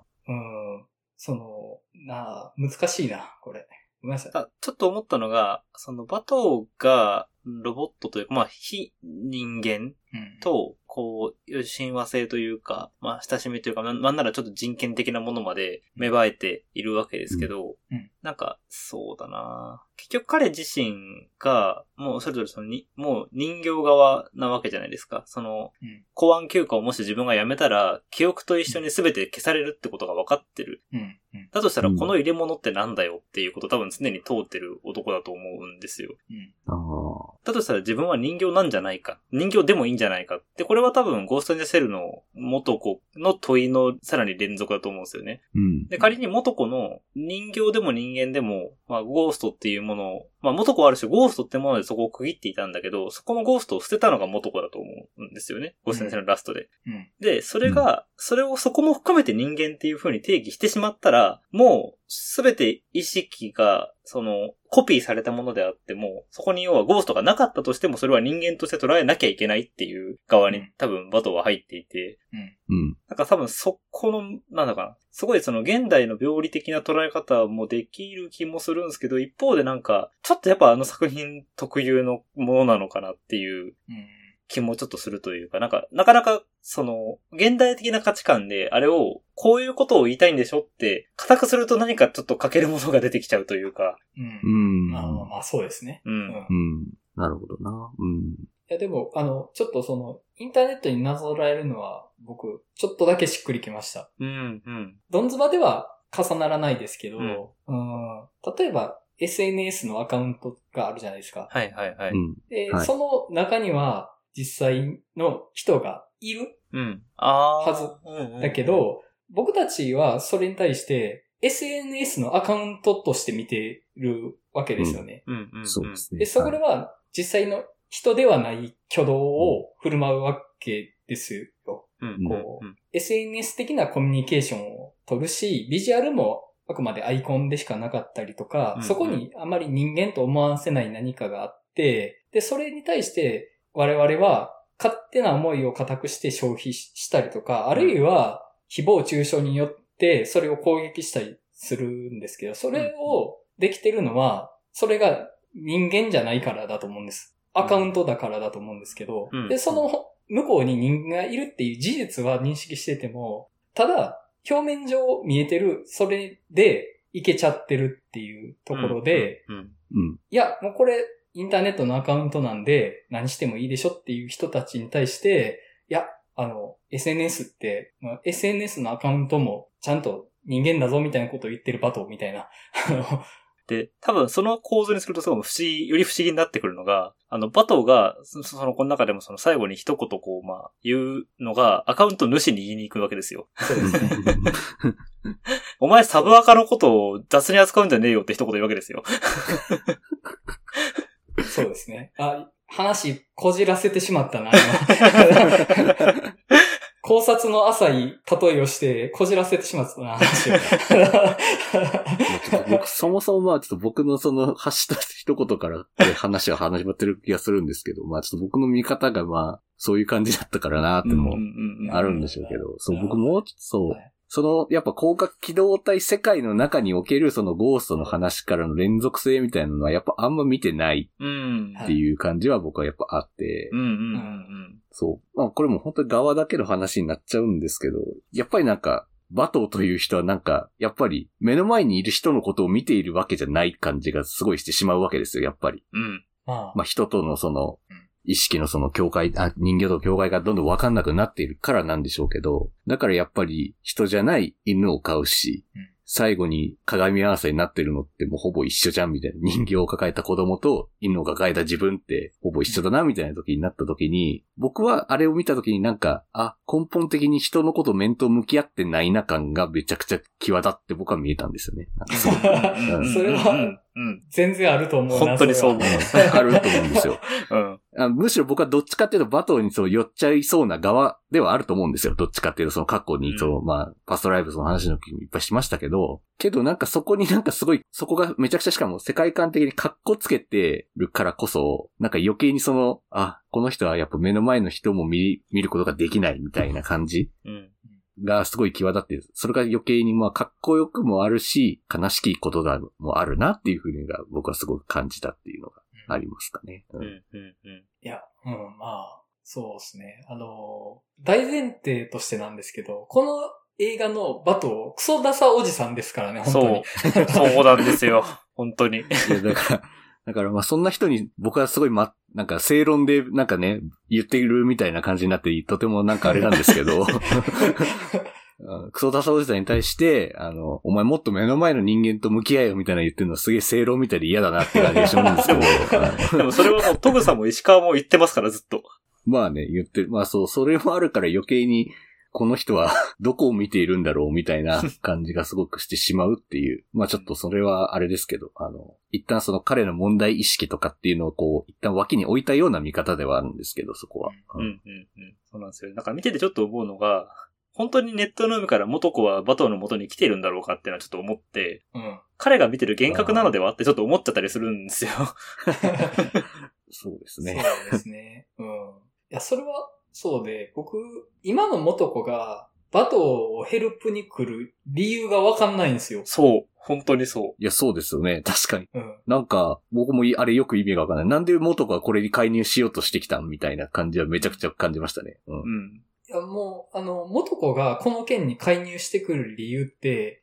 難しいな、これ。ごめんなさい。 ちょっと思ったのが、バトーがロボットというか、まあ、非人間と、親和性というか、まあ、親しみというか、なんならちょっと人権的なものまで芽生えているわけですけど、なんか、そうだな結局彼自身が、もうそれぞれもう人形側なわけじゃないですか。公安休暇をもし自分が辞めたら、記憶と一緒に全て消されるってことが分かってる。だとしたら、この入れ物ってなんだよっていうことを多分常に通ってる男だと思うんですよ。だとしたら自分は人形なんじゃないか。人形でもいいんじゃないかって、これは多分ゴースト・イン・ザ・セルの元子の問いのさらに連続だと思うんですよね。で、仮に元子の人形でも人間でも、まあ、ゴーストっていうものを、まあ、元子はある種ゴーストってものでそこを区切っていたんだけど、そこのゴーストを捨てたのが元子だと思うんですよね。ゴースト・イン・ザ・セルのラストで。で、そこも含めて人間っていう風に定義してしまったら、もう、すべて意識が、コピーされたものであっても、そこに要はゴーストがなかったとしても、それは人間として捉えなきゃいけないっていう側に多分バトは入っていて、なんか多分そこの、なんだかな、すごい現代の病理的な捉え方もできる気もするんですけど、一方でなんか、ちょっとやっぱあの作品特有のものなのかなっていう気もちょっとするというか、なかなか、現代的な価値観で、あれを、こういうことを言いたいんでしょって、固くすると何かちょっと欠けるものが出てきちゃうというか。 まあそうですね。 なるほどな。 いやでも、ちょっとインターネットになぞらえるのは、僕、ちょっとだけしっくりきました。ドンズバでは重ならないですけど、例えば、SNS のアカウントがあるじゃないですか。で、その中には、実際の人がいるはずだけど、僕たちはそれに対して SNS のアカウントとして見てるわけですよね。で、それは実際の人ではない挙動を振る舞うわけですよ。SNS 的なコミュニケーションを取るし、ビジュアルもあくまでアイコンでしかなかったりとか、そこにあまり人間と思わせない何かがあって、で、それに対して我々は勝手な思いを固くして消費したりとか、あるいは誹謗中傷によってそれを攻撃したりするんですけど、それをできてるのは、それが人間じゃないからだと思うんです。アカウントだからだと思うんですけど、で、その向こうに人間がいるっていう事実は認識してても、 ただ、表面上見えてる、それでいけちゃってるっていうところで、いや、もうこれ、インターネットのアカウントなんで、何してもいいでしょっていう人たちに対して、いや、SNS って、SNS のアカウントもちゃんと人間だぞみたいなことを言ってるバトみたいな。 で、多分その構図にするとすごいより不思議になってくるのが、バトが、この中でも最後に一言言うのが、アカウント主に言いに行くわけですよ。 そうですね。 お前サブアカのことを雑に扱うんじゃねえよって一言言うわけですよ。 そうですね。話こじらせてしまったな、今。考察の浅い例えをしてこじらせてしまったな、話を。 僕、そもそもちょっと僕の発した一言から話が始まってる気がするんですけど、ちょっと僕の見方がそういう感じだったからなってもあるんでしょうけど、僕もやっぱ広角機動隊世界の中におけるゴーストの話からの連続性みたいなのはやっぱあんま見てないっていう感じは僕はやっぱあって、そう。これも本当に側だけの話になっちゃうんですけど、やっぱりバトーという人はやっぱり目の前にいる人のことを見ているわけじゃない感じがすごいしてしまうわけですよ、やっぱり。人との意識の人間と境界がどんどん分かんなくなっているからなんでしょうけど、だからやっぱり人じゃない犬を飼うし、最後に鏡合わせになってるのってもうほぼ一緒じゃんみたいな。人形を抱えた子供と犬を抱えた自分ってほぼ一緒だなみたいな時になった時に、僕はあれを見た時に根本的に人のこと面と向き合ってないな感がめちゃくちゃ際立って僕は見えたんですよね。 それは、全然あると思うな。 本当にそう思う。 あると思うんですよ。むしろ僕はどっちかっていうとバトーに寄っちゃいそうな側ではあると思うんですよ。どっちかっていうと過去にパストライブスの話の時にいっぱいしましたけど、そこにすごい、そこがめちゃくちゃしかも世界観的にカッコつけてるからこそ、余計にこの人はやっぱ目の前の人も見ることができないみたいな感じがすごい際立ってる。それが余計にかっこよくもあるし、悲しきこともあるなっていうふうに僕はすごく感じたっていうのがありますかね。 いや、そうですね。大前提としてなんですけど、この映画のバト、クソダサおじさんですからね、本当に。 そうなんですよ。本当に。いやだからそんな人に僕はすごい正論で言っているみたいな感じになって、とてもあれなんですけど、クソダサおじさんに対して、お前もっと目の前の人間と向き合えよみたいな言ってるのはすげえ正論みたいで嫌だなって感じがするんですけど。 でもそれはもうトムさんも石川も言ってますからずっと。 言ってる。それもあるから余計に、この人はどこを見ているんだろうみたいな感じがすごくしてしまうっていう。ちょっとそれはあれですけど、一旦彼の問題意識とかっていうのを一旦脇に置いたような見方ではあるんですけど、そこは。 そうなんですよ。見ててちょっと思うのが、本当にネットの海から元子はバトーの元に来てるんだろうかっていうのはちょっと思って、彼が見てる幻覚なのではってちょっと思っちゃったりするんですよ。 そうですね。 そうですね。いや、それは、そうで、僕、今の元子が、バトーをヘルプに来る理由がわかんないんですよ。 そう。本当にそう。 いや、そうですよね。確かに。僕もあれよく意味がわかんない。なんで元子がこれに介入しようとしてきたんみたいな感じはめちゃくちゃ感じましたね。 いや、もう、元子がこの件に介入してくる理由って、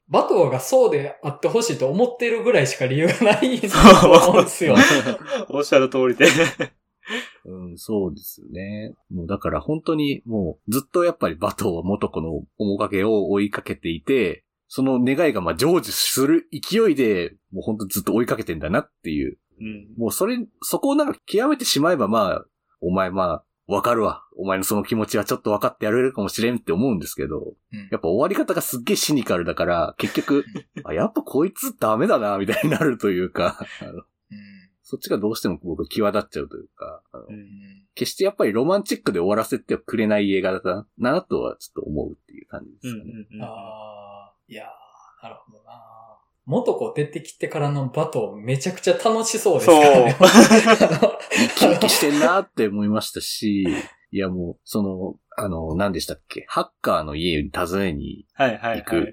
バトーがそうであってほしいと思ってるぐらいしか理由がないと思うんですよ。 おっしゃる通りで。 そうですよね。もうだから本当にもうずっとやっぱりバトーは元子の面影を追いかけていて、その願いが成就する勢いで、もう本当ずっと追いかけてんだなっていう。もうそこを極めてしまえばお前わかるわ。お前のその気持ちはちょっと分かってやれるかもしれんって思うんですけど、やっぱ終わり方がすっげえシニカルだから、結局、やっぱこいつダメだな、みたいになるというか、そっちがどうしても僕際立っちゃうというか、決してやっぱりロマンチックで終わらせてはくれない映画だなとはちょっと思うっていう感じですかね。 いやー、なるほどな。元子出てきてからのバトめちゃくちゃ楽しそうですからね。 生き生きしてんなって思いましたし、いやもう、何でしたっけ、ハッカーの家に訪ねに行く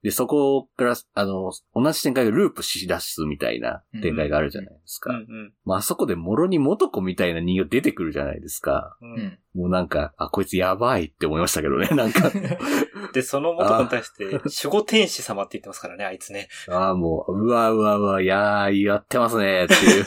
で、そこから、同じ展開がループし出すみたいな展開があるじゃないですか。まあ、あそこでもろに元子みたいな人形出てくるじゃないですか。もうなんか、こいつやばいって思いましたけどね、なんか。 で、その元子に対して、守護天使様って言ってますからね、あいつね。 もう、うわ、やってますね、っていう。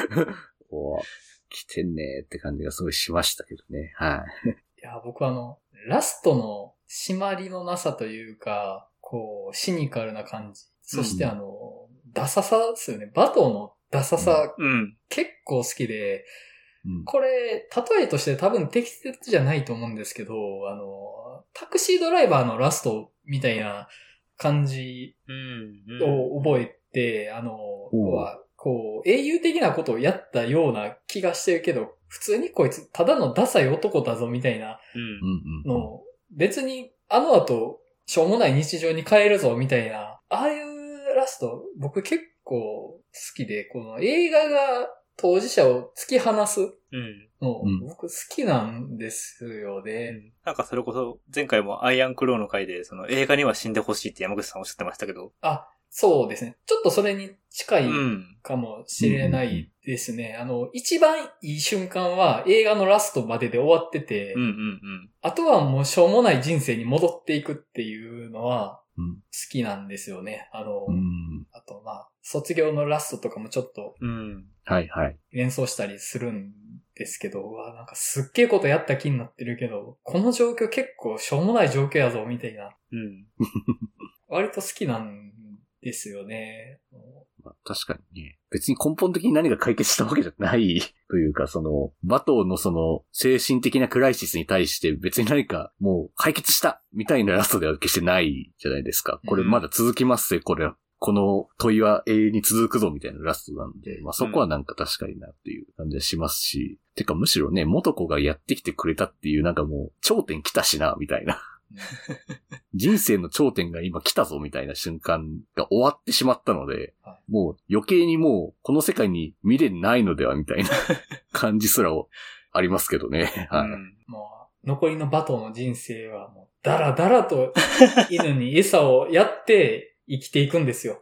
来てんねって感じがすごいしましたけどね。はい。 いや、僕ラストの締まりのなさというか、シニカルな感じ。そしてダサさですよね。バトーのダサさ、結構好きで、これ、例えとして多分適切じゃないと思うんですけど、タクシードライバーのラストみたいな感じを覚えて、英雄的なことをやったような気がしてるけど、普通にこいつただのダサい男だぞみたいなのを、別に後、しょうもない日常に変えるぞみたいな、ああいうラスト、僕結構好きで、この映画が当事者を突き放すの、僕好きなんですよね。 なんかそれこそ前回もアイアンクローの回で、その映画には死んでほしいって山口さんおっしゃってましたけど。 そうですね。ちょっとそれに近いかもしれないですね。一番いい瞬間は映画のラストまでで終わってて、あとはもうしょうもない人生に戻っていくっていうのは好きなんですよね。あと卒業のラストとかもちょっと連想したりするんですけど、なんかすっげえことやった気になってるけど、この状況結構しょうもない状況やぞみたいな。割と好きなんですよね。 確かにね。別に根本的に何が解決したわけじゃないというか、バトーの精神的なクライシスに対して別に何かもう解決したみたいなラストでは決してないじゃないですか。これまだ続きますこの問いは永遠に続くぞみたいなラストなんで、そこはなんか確かになっていう感じがしますし、てかむしろね、元子がやってきてくれたっていうなんかもう頂点来たしな、みたいな。人生の頂点が今来たぞみたいな瞬間が終わってしまったので、もう余計にもうこの世界に未練ないのではみたいな感じすらありますけどね。はい。 もう残りのバトーの人生はもうダラダラと犬に餌をやって生きていくんですよ。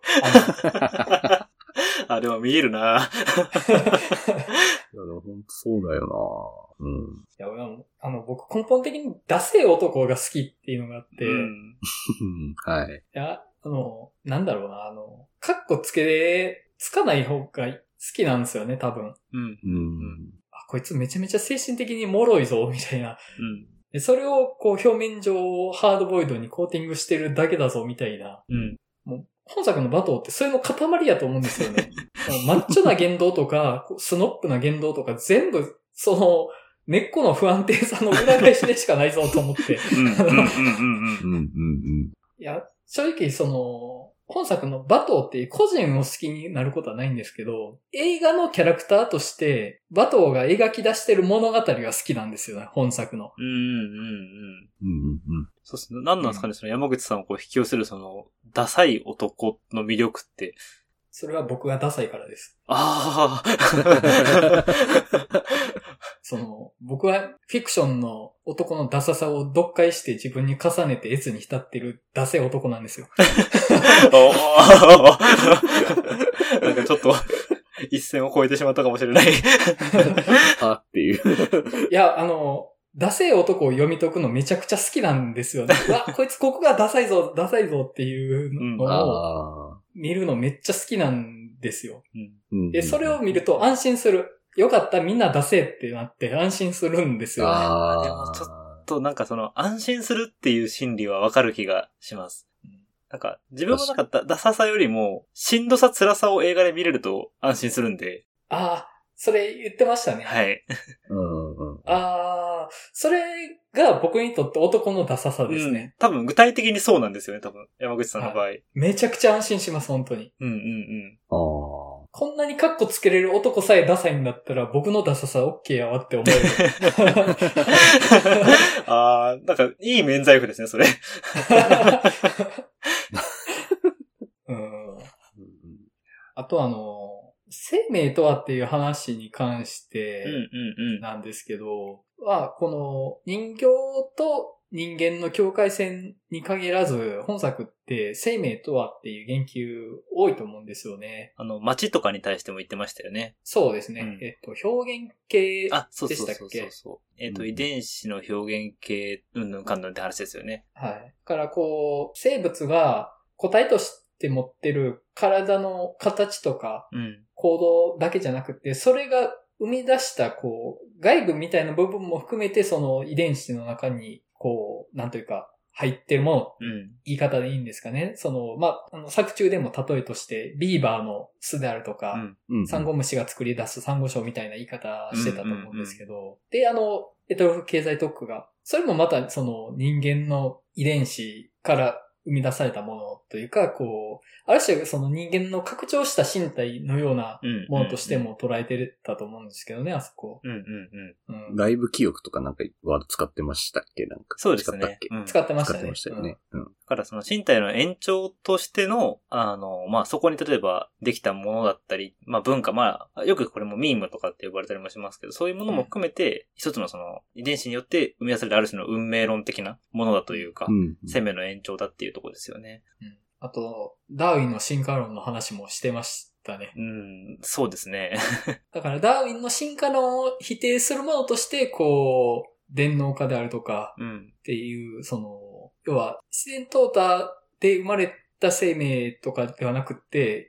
でも見えるな。 いや、ほんとそうだよな。いや、僕根本的にダセー男が好きっていうのがあって、 はい。 いや、なんだろうな、カッコつかない方が好きなんですよね、多分。こいつめちゃめちゃ精神的に脆いぞ、みたいな。でそれを表面上ハードボイルドにコーティングしてるだけだぞ、みたいな。もう本作のバトーってそれの塊やと思うんですよね。マッチョな言動とか、スノップな言動とか全部、根っこの不安定さの裏返しでしかないぞと思って。いや、正直本作のバトーっていう個人を好きになることはないんですけど、映画のキャラクターとしてバトーが描き出してる物語が好きなんですよね、本作の。 そうですね。何なんですかね、山口さんを引き寄せるダサい男の魅力って。 それは僕がダサいからです。僕はフィクションの男のダサさを読解して自分に重ねて越に浸ってるダセい男なんですよ。 なんかちょっと一線を越えてしまったかもしれない。 っていう。 いや、ダセい男を読み解くのめちゃくちゃ好きなんですよね。こいつここがダサいぞっていうのを見るのめっちゃ好きなんですよ。で、それを見ると安心する。よかった、みんなダセってなって安心するんですよね。 でもちょっとなんか安心するっていう心理はわかる気がします。なんか自分もなんかダサさよりもしんどさ辛さを映画で見れると安心するんで。 それ言ってましたね。 はい。 それが僕にとって男のダサさですね。 多分具体的にそうなんですよね、多分。山口さんの場合。 めちゃくちゃ安心します、本当に。こんなにカッコつけれる男さえダサいんだったら僕のダサさ OK やわって思える。 なんかいい免罪符ですね、それ。 あと生命とはっていう話に関してなんですけど、この人形と人間の境界線に限らず、本作って生命とはっていう言及多いと思うんですよね。 街とかに対しても言ってましたよね。 そうですね。表現系でしたっけ？ そう。遺伝子の表現系、かんぬんって話ですよね。 はい。だから生物が個体として持ってる体の形とか、行動だけじゃなくて、それが生み出した外部みたいな部分も含めてその遺伝子の中になんというか入ってるもの、言い方でいいんですかね。作中でも例えとしてビーバーの巣であるとか、サンゴムシが作り出すサンゴ礁みたいな言い方してたと思うんですけど、で、エトロフ経済特区が、それもまたその人間の遺伝子から生み出されたものというか、ある種その人間の拡張した身体のようなものとしても捉えてたと思うんですけどね、あそこ。 外部記憶とかなんかワード使ってましたっけ？なんかそうですね。 使ったっけ？ 使ってましたね。 使ってましたよね。 だからその身体の延長としての、そこに例えばできたものだったり、文化、よくこれもミームとかって呼ばれたりもしますけど、そういうものも含めて、一つのその遺伝子によって生み出されたある種の運命論的なものだというか、生命の延長だっていうところですよね。 あと、ダーウィンの進化論の話もしてましたね。 そうですね。 だからダーウィンの進化論を否定するものとして、電脳化であるとか、っていう、要は自然淘汰で生まれた生命とかではなくって、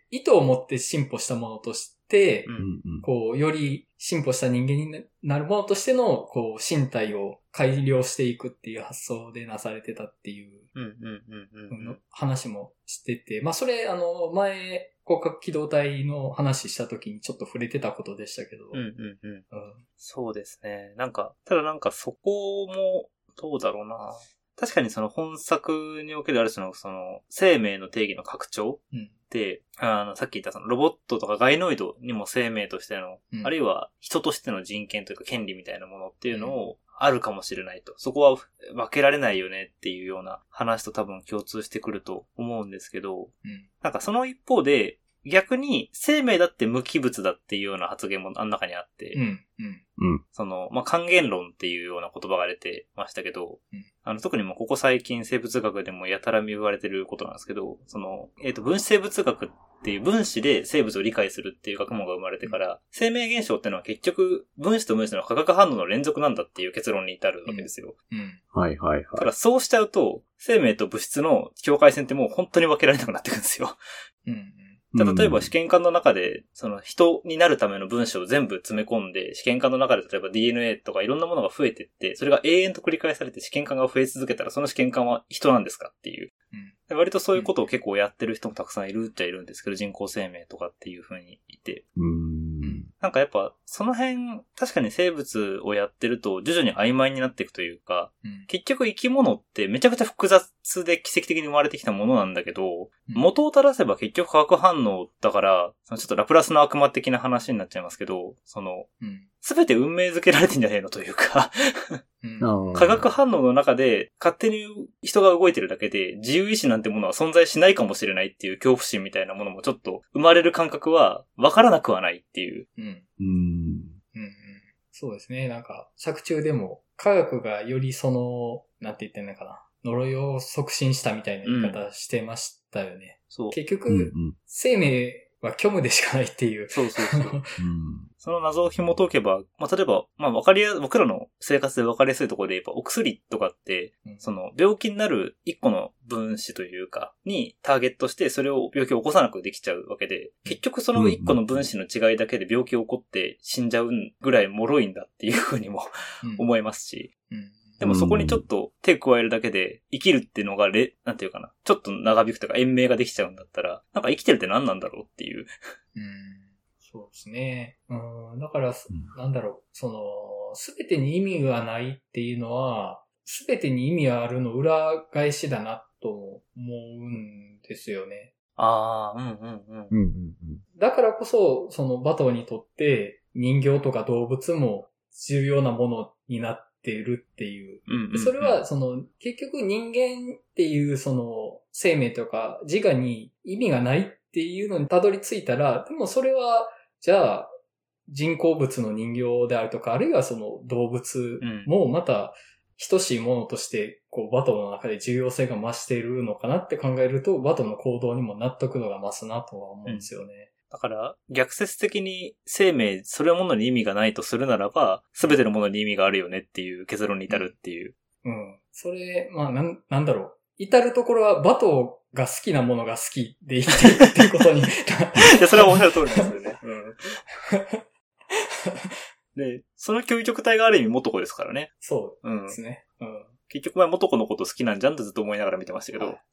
意図を持って進歩したものとして、より進歩した人間になるものとしての、身体を改良していくっていう発想でなされてたっていう、話もしてて、それ、前、広角機動隊の話した時にちょっと触れてたことでしたけど。 そうですね。ただそこも、どうだろうな。確かにその本作におけるある種のその生命の定義の拡張って、さっき言ったそのロボットとかガイノイドにも生命としての、あるいは人としての人権というか権利みたいなものっていうのをあるかもしれないと。そこは分けられないよねっていうような話と多分共通してくると思うんですけど、その一方で、逆に生命だって無機物だっていうような発言もあん中にあって、還元論っていうような言葉が出てましたけど、特にもここ最近生物学でもやたら見言われてることなんですけど、分子生物学っていう分子で生物を理解するっていう学問が生まれてから、生命現象ってのは結局分子と分子の化学反応の連続なんだっていう結論に至るわけですよ。 はいはいはい。 だからそうしちゃうと、生命と物質の境界線ってもう本当に分けられなくなってくるんですよ。例えば試験管の中で、人になるための分子を全部詰め込んで、試験管の中で例えば DNA とかいろんなものが増えてって、それが永遠と繰り返されて試験管が増え続けたら、その試験管は人なんですかっていう。割とそういうことを結構やってる人もたくさんいるっちゃいるんですけど、人工生命とかっていう風にいて。やっぱ、その辺、確かに生物をやってると徐々に曖昧になっていくというか、結局生き物ってめちゃくちゃ複雑で奇跡的に生まれてきたものなんだけど、元を正せば結局化学反応だから、ちょっとラプラスの悪魔的な話になっちゃいますけど、すべて運命づけられてんじゃねえのというか化学反応の中で勝手に人が動いてるだけで自由意志なんてものは存在しないかもしれないっていう恐怖心みたいなものもちょっと生まれる感覚は分からなくはないっていう。 そうですね。作中でも科学がよりなんて言ってんのかな。呪いを促進したみたいな言い方してましたよね。結局、生命は虚無でしかないっていう。その謎を紐解けば、例えば、僕らの生活で分かりやすいところで言えば、お薬とかって、病気になる一個の分子というか、にターゲットして、それを病気を起こさなくできちゃうわけで、結局その一個の分子の違いだけで病気を起こって死んじゃうぐらい脆いんだっていうふうにも思いますし、でもそこにちょっと手加えるだけで生きるっていうのがなんていうかな、ちょっと長引くとか延命ができちゃうんだったら、生きてるって何なんだろうっていう。 そうですね。だから、すべてに意味がないっていうのは、すべてに意味があるの裏返しだなと思うんですよね。だからこそ、バトにとって人形とか動物も重要なものになっているっていう。それは、結局人間っていう生命とか自我に意味がないっていうのにたどり着いたら、でもそれは、じゃあ、人工物の人形であるとか、あるいは動物もまた等しいものとして、 こうバトの中で重要性が増しているのかなって考えると、バトの行動にも納得度が増すなとは思うんですよね。 だから、逆説的に生命、それものに意味がないとするならば、すべてのものに意味があるよねっていう結論に至るっていう。 うん。それ、まあ、なんだろう。至るところはバトが好きなものが好きで生きていくっていうことに。いや、それはおっしゃる通りですよね。うん。で、その究極体がある意味元子ですからね。 そうですね。うん。 結局前元子のこと好きなんじゃんってずっと思いながら見てましたけど。 い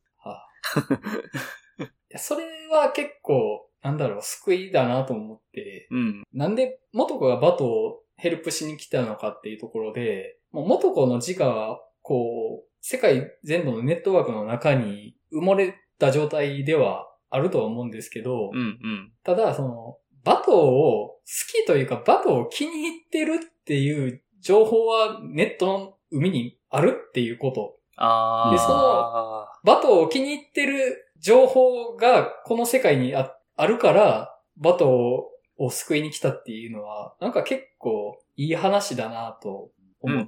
や、それは結構、なんだろう、救いだなと思って、 うん。 なんで元子がバトをヘルプしに来たのかっていうところで、もう元子の自我は、こう、世界全土のネットワークの中に埋もれた状態ではあるとは思うんですけど、 うんうん、 ただ、バトを好きというか、バトを気に入ってるっていう情報はネットの海にあるっていうこと。で、バトを気に入ってる情報がこの世界にあるから、バトを救いに来たっていうのは、なんか結構いい話だなと思って。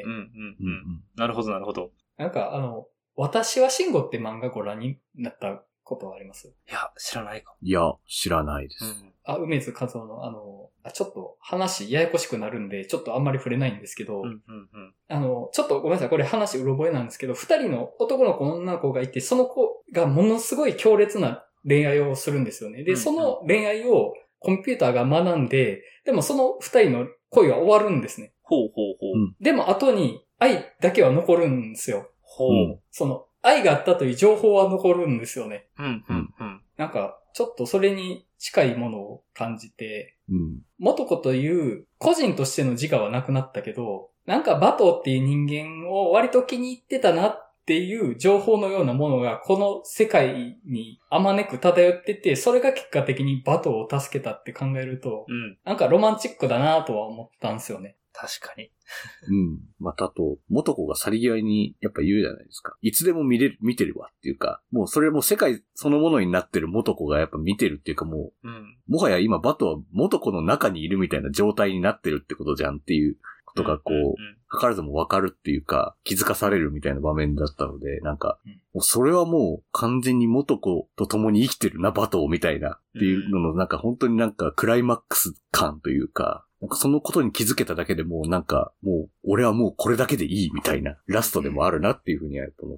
なるほど、なるほど。 なんか私はシンゴって漫画ご覧になったことはあります？ いや、知らないかも。 いや、知らないです。 梅津和夫のちょっと話ややこしくなるんで、ちょっとあんまり触れないんですけど、ちょっとごめんなさい、これ話うろ覚えなんですけど、二人の男の子、女の子がいて、その子がものすごい強烈な恋愛をするんですよね。で、その恋愛をコンピューターが学んで、でもその二人の恋は終わるんですね。でも後に愛だけは残るんですよ。その愛があったという情報は残るんですよね。なんか、ちょっとそれに近いものを感じて、元子という個人としての自我はなくなったけど、なんかバトっていう人間を割と気に入ってたなっていう情報のようなものがこの世界にあまねく漂ってて、それが結果的にバトを助けたって考えると、なんかロマンチックだなとは思ったんですよね。 確かに。 またと、元子が去り際にやっぱ言うじゃないですか。いつでも見てるわっていうか、もうそれも世界そのものになってる元子がやっぱ見てるっていうかもう、もはや今バトは元子の中にいるみたいな状態になってるってことじゃんっていうことがこう、かかるともわかるっていうか、気づかされるみたいな場面だったので、なんか、もうそれはもう完全に元子と共に生きてるな、バトみたいなっていうののなんか本当になんかクライマックス感というか、なんかそのことに気づけただけでもうなんかもう俺はもうこれだけでいいみたいなラストでもあるなっていうふうには思って、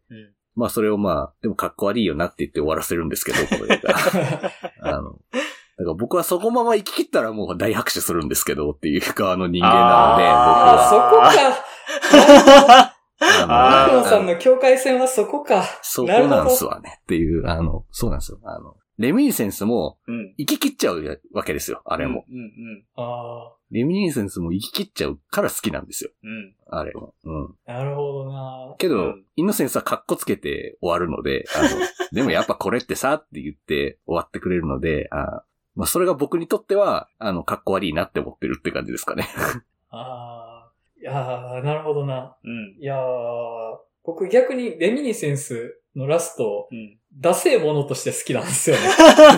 まあそれをまあでもかっこ悪いよなって言って終わらせるんですけど、これがだから僕はそこまま生き切ったらもう大拍手するんですけどっていう側の人間なので、僕は。そこか。マクロさんの境界線はそこか。 そこなんすわねっていう、そうなんですよ。レミニセンスも生き切っちゃうわけですよ、あれも。レミニセンスも生き切っちゃうから好きなんですよ。あれも。 なるほどな。 けど、イノセンスはカッコつけて終わるので、でもやっぱこれってさって言って終わってくれるので、まあそれが僕にとっては、かっこ悪いなって思ってるって感じですかね。 いやー、なるほどな。いやー、僕逆にレミニセンスのラスト、ダセえものとして好きなんですよね。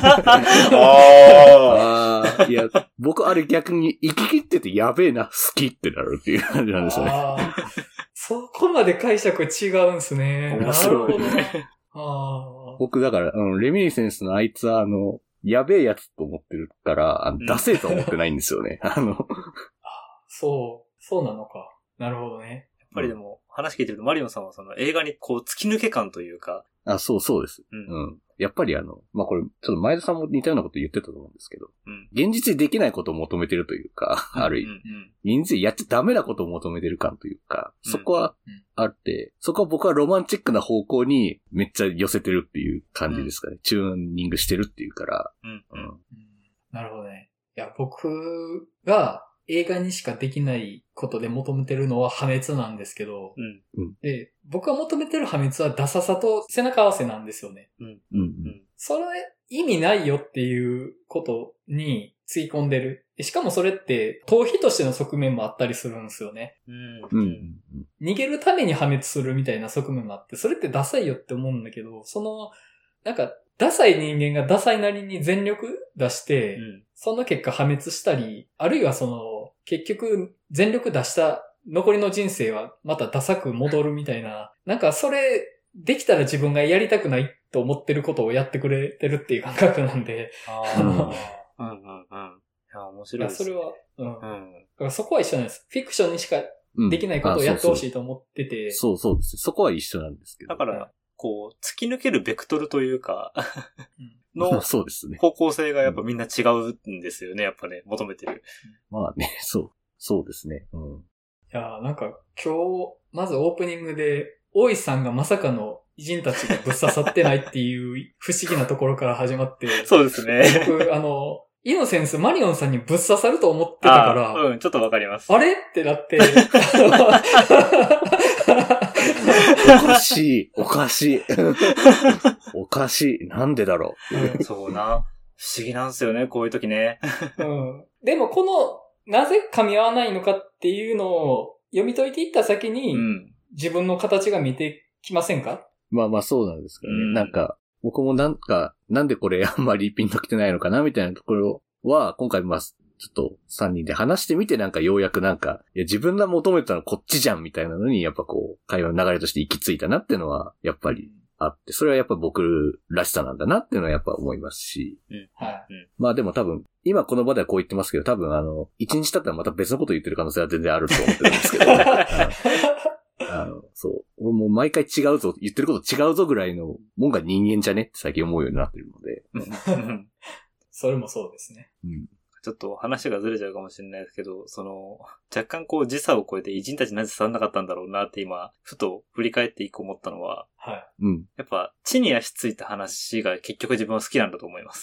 いや、僕あれ逆に生き切っててやべえな、好きってなるっていう感じなんですよね。 そこまで解釈違うんすね。 面白いね。 僕だから、レミニセンスのあいつはやべえやつと思ってるから、ダセえと思ってないんですよね。 そうなのか。なるほどね。 やっぱりでも、話聞いてるとマリオンさんはその映画にこう突き抜け感というか。 そうです。やっぱりまあ、これ、ちょっと前田さんも似たようなこと言ってたと思うんですけど、現実にできないことを求めてるというか、ある意味。現実にやっちゃダメなことを求めてる感というか、そこはあって、そこは僕はロマンチックな方向にめっちゃ寄せてるっていう感じですかね。チューニングしてるっていうから。 なるほどね。いや、僕が映画にしかできないことで求めてるのは破滅なんですけど、で、僕が求めてる破滅はダサさと背中合わせなんですよね。それ意味ないよっていうことについ込んでる。しかもそれって逃避としての側面もあったりするんですよね。逃げるために破滅するみたいな側面もあって、それってダサいよって思うんだけど、なんか、ダサい人間がダサいなりに全力出して、その結果破滅したり、あるいは結局全力出した残りの人生はまたダサく戻るみたいな、なんかそれ、できたら自分がやりたくないと思ってることをやってくれてるっていう感覚なんで。 うんうんうん。いや、面白いです、ね。 それは、だからそこは一緒なんです。フィクションにしかできないことをやってほしいと思ってて。 そうです。そこは一緒なんですけど。 だから、こう、突き抜けるベクトルというか、の、 そうですね。 方向性がやっぱみんな違うんですよね、やっぱね、求めてる。 まあね、そうですね。 いやなんか今日、まずオープニングで、大井さんがまさかの偉人たちがぶっ刺さってないっていう不思議なところから始まって。 そうですね。 僕、イノセンスマリオンさんにぶっ刺さると思ってたから。 ちょっとわかります。 あれってなって。 おかしい。おかしい。なんでだろう。そうな。不思議なんですよね、こういう時ね。 でもなぜ噛み合わないのかっていうのを読み解いていった先に、自分の形が見えてきませんか？ まあそうなんですけどね。なんか、僕もなんでこれあんまりピンときてないのかなみたいなところは、今回ちょっと3人で話してみてようやくいや自分が求めたのこっちじゃんみたいなのにやっぱこう、会話の流れとして行き着いたなっていうのは、やっぱりあって、それはやっぱ僕らしさなんだなっていうのはやっぱ思いますし。まあでも多分、今この場ではこう言ってますけど、多分一日経ったらまた別のこと言ってる可能性は全然あると思ってるんですけど、俺もう毎回違うぞ、言ってること違うぞぐらいのもんが人間じゃねって最近思うようになってるので。 それもそうですね。 ちょっと話がずれちゃうかもしれないですけど、若干こう時差を超えて偉人たちなぜ刺さんなかったんだろうなって今、ふと振り返って一個思ったのは、やっぱ地に足ついた話が結局自分は好きなんだと思います。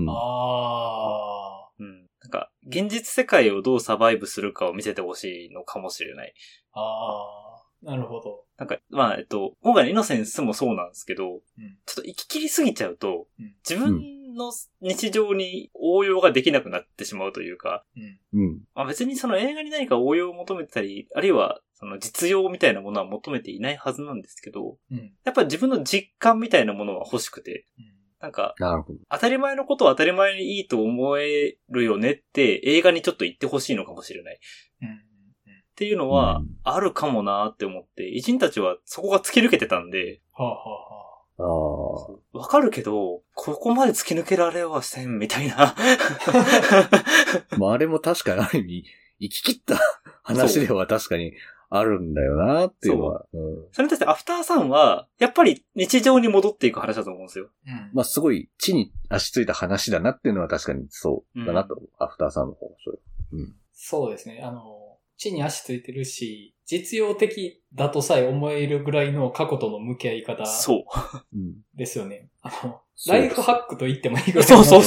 なんか、現実世界をどうサバイブするかを見せてほしいのかもしれない。 なるほど。 なんか、今回のイノセンスもそうなんですけど、ちょっと行き切りすぎちゃうと、自分の日常に応用ができなくなってしまうというか、別にその映画に何か応用を求めてたり、あるいはその実用みたいなものは求めていないはずなんですけど、やっぱ自分の実感みたいなものは欲しくて、なんか、当たり前のことを当たり前にいいと思えるよねって映画にちょっと言ってほしいのかもしれない。っていうのは、あるかもなーって思って、偉人たちはそこが突き抜けてたんで、わかるけど、ここまで突き抜けられはせんみたいな。 まああれも確かにある意味、生き切った話では確かにあるんだよなっていうのは。 それに対してアフターさんは、やっぱり日常に戻っていく話だと思うんですよ。 まあすごい地に足ついた話だなっていうのは確かにそうだなと、アフターさんの方もそうですね。地に足ついてるし、実用的だとさえ思えるぐらいの過去との向き合い方。ですよね。ライフハックと言ってもいいぐらい。 そう。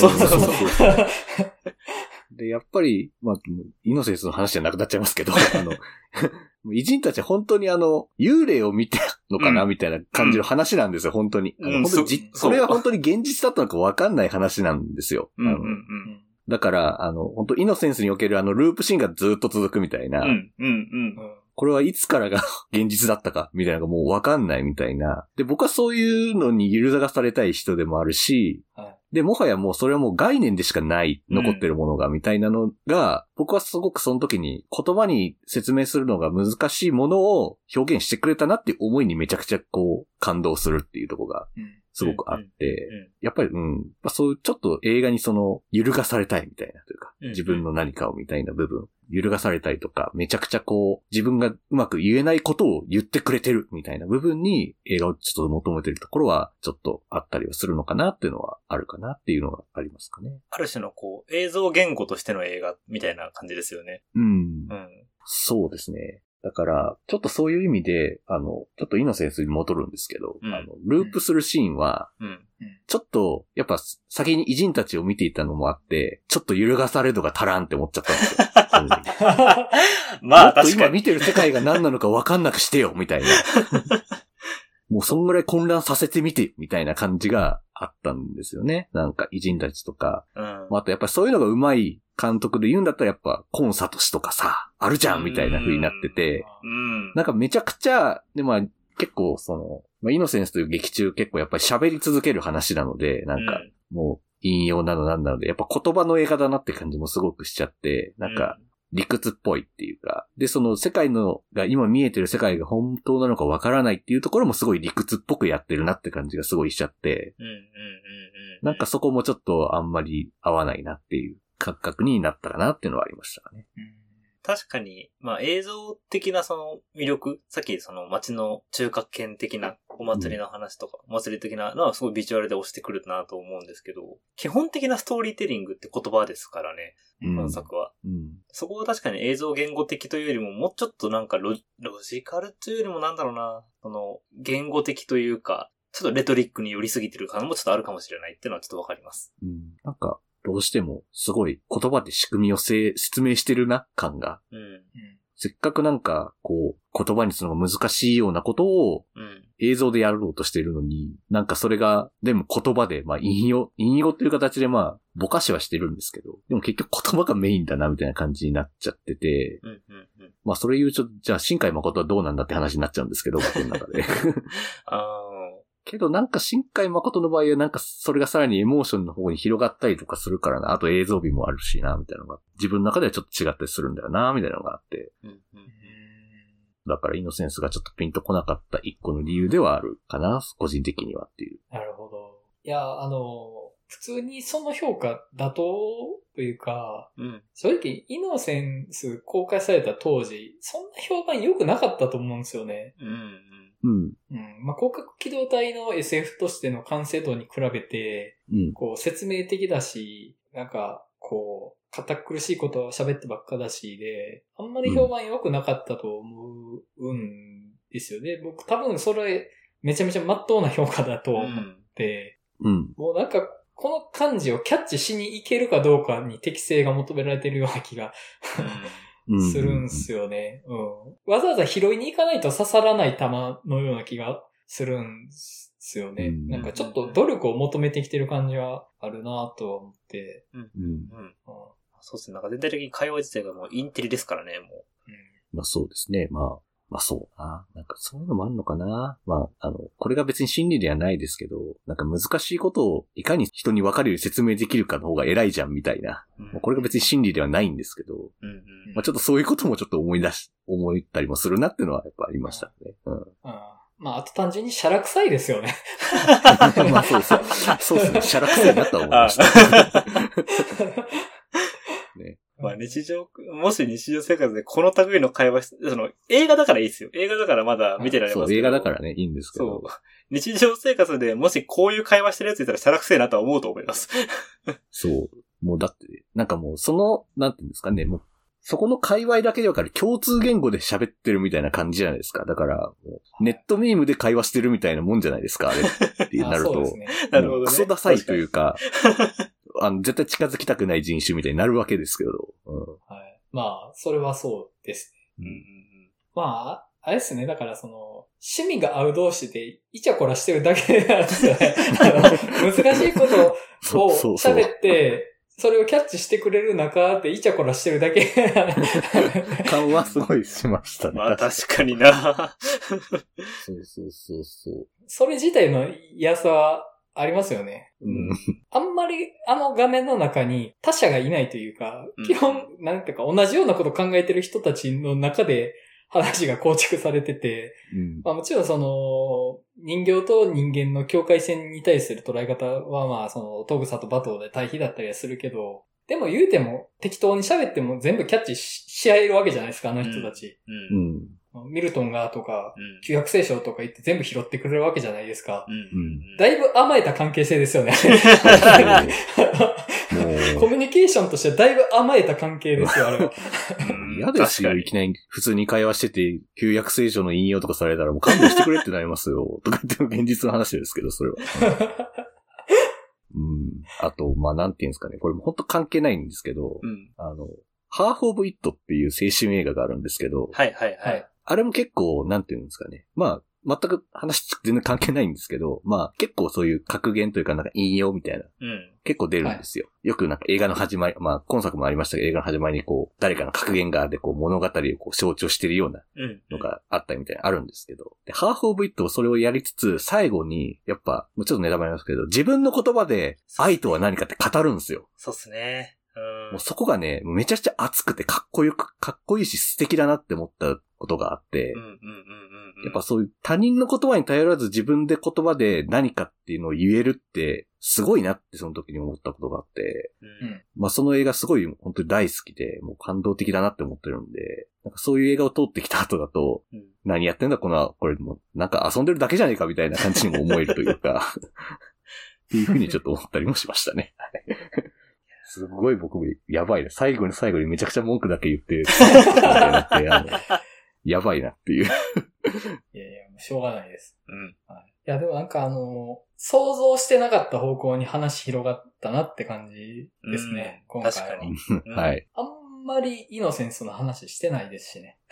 で、やっぱり、まあ、イノセンスの話じゃなくなっちゃいますけど、偉人たちは本当に幽霊を見てのかな、みたいな感じの話なんですよ、本当に。本当にそれは本当に現実だったのか分かんない話なんですよ。だから、本当イノセンスにおけるループシーンがずっと続くみたいな。これはいつからが現実だったかみたいなのがもうわかんないみたいな。で、僕はそういうのに揺るがされたい人でもあるし、で、もはやもうそれはもう概念でしかない、残ってるものがみたいなのが、僕はすごくその時に言葉に説明するのが難しいものを表現してくれたなっていう思いにめちゃくちゃこう感動するっていうところがすごくあって、やっぱり、そういうちょっと映画に揺るがされたいみたいなというか、自分の何かをみたいな部分、揺るがされたりとか、めちゃくちゃこう、自分がうまく言えないことを言ってくれてるみたいな部分に映画をちょっと求めてるところはちょっとあったりはするのかなっていうのはあるかなっていうのがありますかね。 ある種のこう、映像言語としての映画みたいな感じですよね。 そうですね。だから、ちょっとそういう意味で、ちょっとイノセンスに戻るんですけど、ループするシーンは、ちょっと、やっぱ先に偉人たちを見ていたのもあって、ちょっと揺るがされ度が足らんって思っちゃったんですよ。 まあ確かに。 今見てる世界が何なのか分かんなくしてよ、みたいな。もうそんぐらい混乱させてみて、みたいな感じがあったんですよね。なんか偉人たちとか。あとやっぱりそういうのが上手い監督で言うんだったらやっぱコンサトシとかさ、あるじゃんみたいな風になってて。なんかめちゃくちゃ、でまあ結構イノセンスという劇中結構やっぱり喋り続ける話なので、なんかもう引用なのなんなので、やっぱ言葉の映画だなって感じもすごくしちゃって、なんか理屈っぽいっていうか、で、その世界のが今見えてる世界が本当なのかわからないっていうところもすごい理屈っぽくやってるなって感じがすごいしちゃって、なんかそこもちょっとあんまり合わないなっていう感覚になったかなっていうのはありましたね。 確かに、まあ映像的なその魅力、さっきその街の中核圏的なお祭りの話とか、お祭り的なのはすごいビジュアルで押してくるなと思うんですけど、基本的なストーリーテリングって言葉ですからね、この作は。そこは確かに映像言語的というよりも、もうちょっとなんかロジカルというよりもなんだろうな、その言語的というか、ちょっとレトリックに寄りすぎてる感もちょっとあるかもしれないっていうのはちょっとわかります。 なんか、どうしてもすごい言葉で仕組みを説明してるな感が、せっかくなんかこう言葉にするのが難しいようなことを映像でやろうとしてるのに、なんかそれがでも言葉でまあ引用っていう形でまあぼかしはしてるんですけど、でも結局言葉がメインだなみたいな感じになっちゃってて、まあそれ言うとじゃあ新海誠はどうなんだって話になっちゃうんですけど、僕の中で。けどなんか新海誠の場合はなんかそれがさらにエモーションの方に広がったりとかするからな。あと映像美もあるしな、みたいなのが自分の中ではちょっと違ったりするんだよな、みたいなのがあって。だからイノセンスがちょっとピンとこなかった一個の理由ではあるかな、個人的にはっていう。 なるほど。いや、普通にその評価妥当というか、正直イノセンス公開された当時、そんな評判良くなかったと思うんですよね。まあ、広角機動隊の SF としての完成度に比べて、こう説明的だし、なんかこう堅苦しいことを喋ってばっかだしで、あんまり評判良くなかったと思うんですよね。僕多分それめちゃめちゃ真っ当な評価だと思って、もうなんかこの感じをキャッチしに行けるかどうかに適性が求められているような気がするんすよね。わざわざ拾いに行かないと刺さらない球のような気がするんすよね。なんかちょっと努力を求めてきてる感じはあるなと思って。 そうですね。なんか全体的に会話自体がもうインテリですからね、もう。 まあそうですね。まあそうな。なんかそういうのもあるのかな。まあこれが別に真理ではないですけど、なんか難しいことをいかに人に分かるように説明できるかの方が偉いじゃんみたいな。これが別に真理ではないんですけど、まあちょっとそういうこともちょっと思ったりもするなっていうのはやっぱありましたね。 まああと単純にシャラ臭いですよね。 まあそうですね。シャラ臭いなとは思いました。 ね。まあもし日常生活でこの類の会話映画だからいいですよ。映画だからまだ見てられますけど。 そう、映画だからね、いいんですけど。そう。 日常生活でもしこういう会話してるやついたらシャラくせえなとは思うと思います。 そう。もうだって、なんかもうなんていうんですかね、もう、そこの界隈だけでわかる共通言語で喋ってるみたいな感じじゃないですか。だから、もうネットミームで会話してるみたいなもんじゃないですか、あれってなると。そうですね。なるほどね。クソダサいというか、絶対近づきたくない人種みたいになるわけですけど。 はい。まあ、それはそうですね。まあ、あれですね。だから趣味が合う同士でイチャコラしてるだけなんですよね。難しいことを喋って、それをキャッチしてくれる中でイチャコラしてるだけ。 感はすごいしましたね。 まあ確かにな。 そう。 それ自体の嫌さはありますよね。あんまり画面の中に他者がいないというか、基本なんていうか同じようなことを考えてる人たちの中で話が構築されてて、まあもちろん人形と人間の境界線に対する捉え方はまあトグサとバトで対比だったりはするけど、でも言うても適当に喋っても全部キャッチし合えるわけじゃないですか、あの人たち。ミルトンがとか、旧約聖書とか言って全部拾ってくれるわけじゃないですか。だいぶ甘えた関係性ですよね。コミュニケーションとしてはだいぶ甘えた関係ですよ、あれは。 嫌ですよ、いきなり普通に会話してて、旧約聖書の引用とかされたらもう勘弁してくれってなりますよ。とか言って現実の話ですけど、それは。あと、まあなんていうんですかね、これも本当関係ないんですけど、ハーフオブイットっていう青春映画があるんですけど、あれも結構、なんていうんですかね。まあ、全く話全然関係ないんですけど、まあ結構そういう格言というかなんか引用みたいな、結構出るんですよ。よくなんか映画の始まり、まあ今作もありましたけど映画の始まりにこう誰かの格言があってこう物語をこう象徴してるようなのがあったりみたいなあるんですけど、でハーフオブイットをそれをやりつつ最後にやっぱもうちょっとネタバレなんですけど自分の言葉で愛とは何かって語るんですよ。 そうっすね。 もうそこがね、めちゃくちゃ熱くてかっこいいし素敵だなって思ったことがあって、やっぱそういう他人の言葉に頼らず自分で言葉で何かっていうのを言えるってすごいなってその時に思ったことがあって、まあその映画すごい本当に大好きで、もう感動的だなって思ってるんで、なんかそういう映画を通ってきた後だと、何やってんだこれもうなんか遊んでるだけじゃねえかみたいな感じにも思えるというか、っていうふうにちょっと思ったりもしましたね。すごい僕もやばいな。最後にめちゃくちゃ文句だけ言って、やばいなっていう。いや、しょうがないです。はい、いや、でもなんか想像してなかった方向に話広がったなって感じですね、今回は。 確かに。 はい。 あんまりイノセンスの話してないですしね。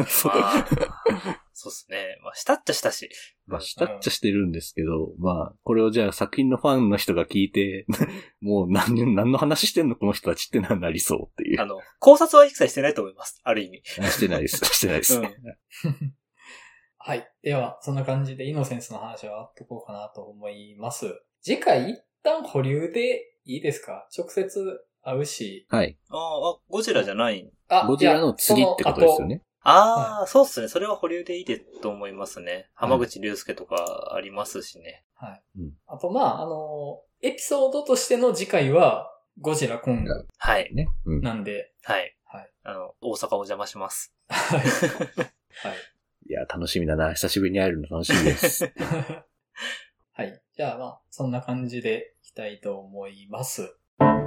そうですね。まあ、したっちゃしたし。 まあ、したっちゃしてるんですけど、まあ、これをじゃあ作品のファンの人が聞いて、もう何の話してんのこの人たちってなりそうっていう。 考察は一切してないと思います。ある意味。 してないです。してないです。 はい。では、そんな感じでイノセンスの話はあっとこうかなと思います。次回一旦保留でいいですか？直接会うし。 はい。 ゴジラじゃない。 ゴジラの次ってことですよね。 そうっすね。それは保留でいいと思いますね。浜口竜介とかありますしね。 はい。あと、まあ、エピソードとしての次回は、ゴジラコング。 はい。 ね。 なんで。 はい。はい。大阪お邪魔します。 はい。はい。 いや、楽しみだな。久しぶりに会えるの楽しみです。 はい。じゃあ、まあ、そんな感じでいきたいと思います。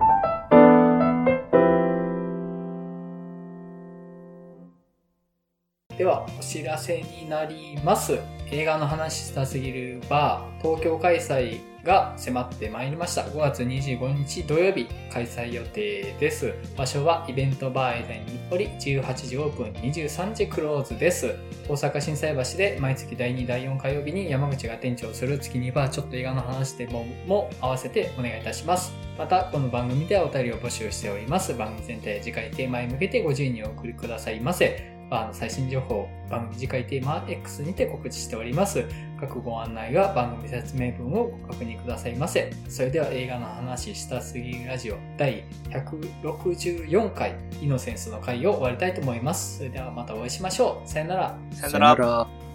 では、お知らせになります。映画の話したすぎるバー、東京開催が迫ってまいりました。5月25日土曜日開催予定です。場所はイベントバーエデン日暮里、18時オープン、23時クローズです。大阪心斎橋で毎月第2、第4火曜日に山口が店長する月2バーちょっと映画の話でも合わせてお願いいたします。また、この番組ではお便りを募集しております。番組全体次回テーマへ向けてご自由にお送りくださいませ。バーの最新情報、番組次回テーマは X にて告知しております。各ご案内は番組説明文をご確認くださいませ。それでは映画の話したすぎるラジオ第164回イノセンスの回を終わりたいと思います。それではまたお会いしましょう。さよなら。 さよなら。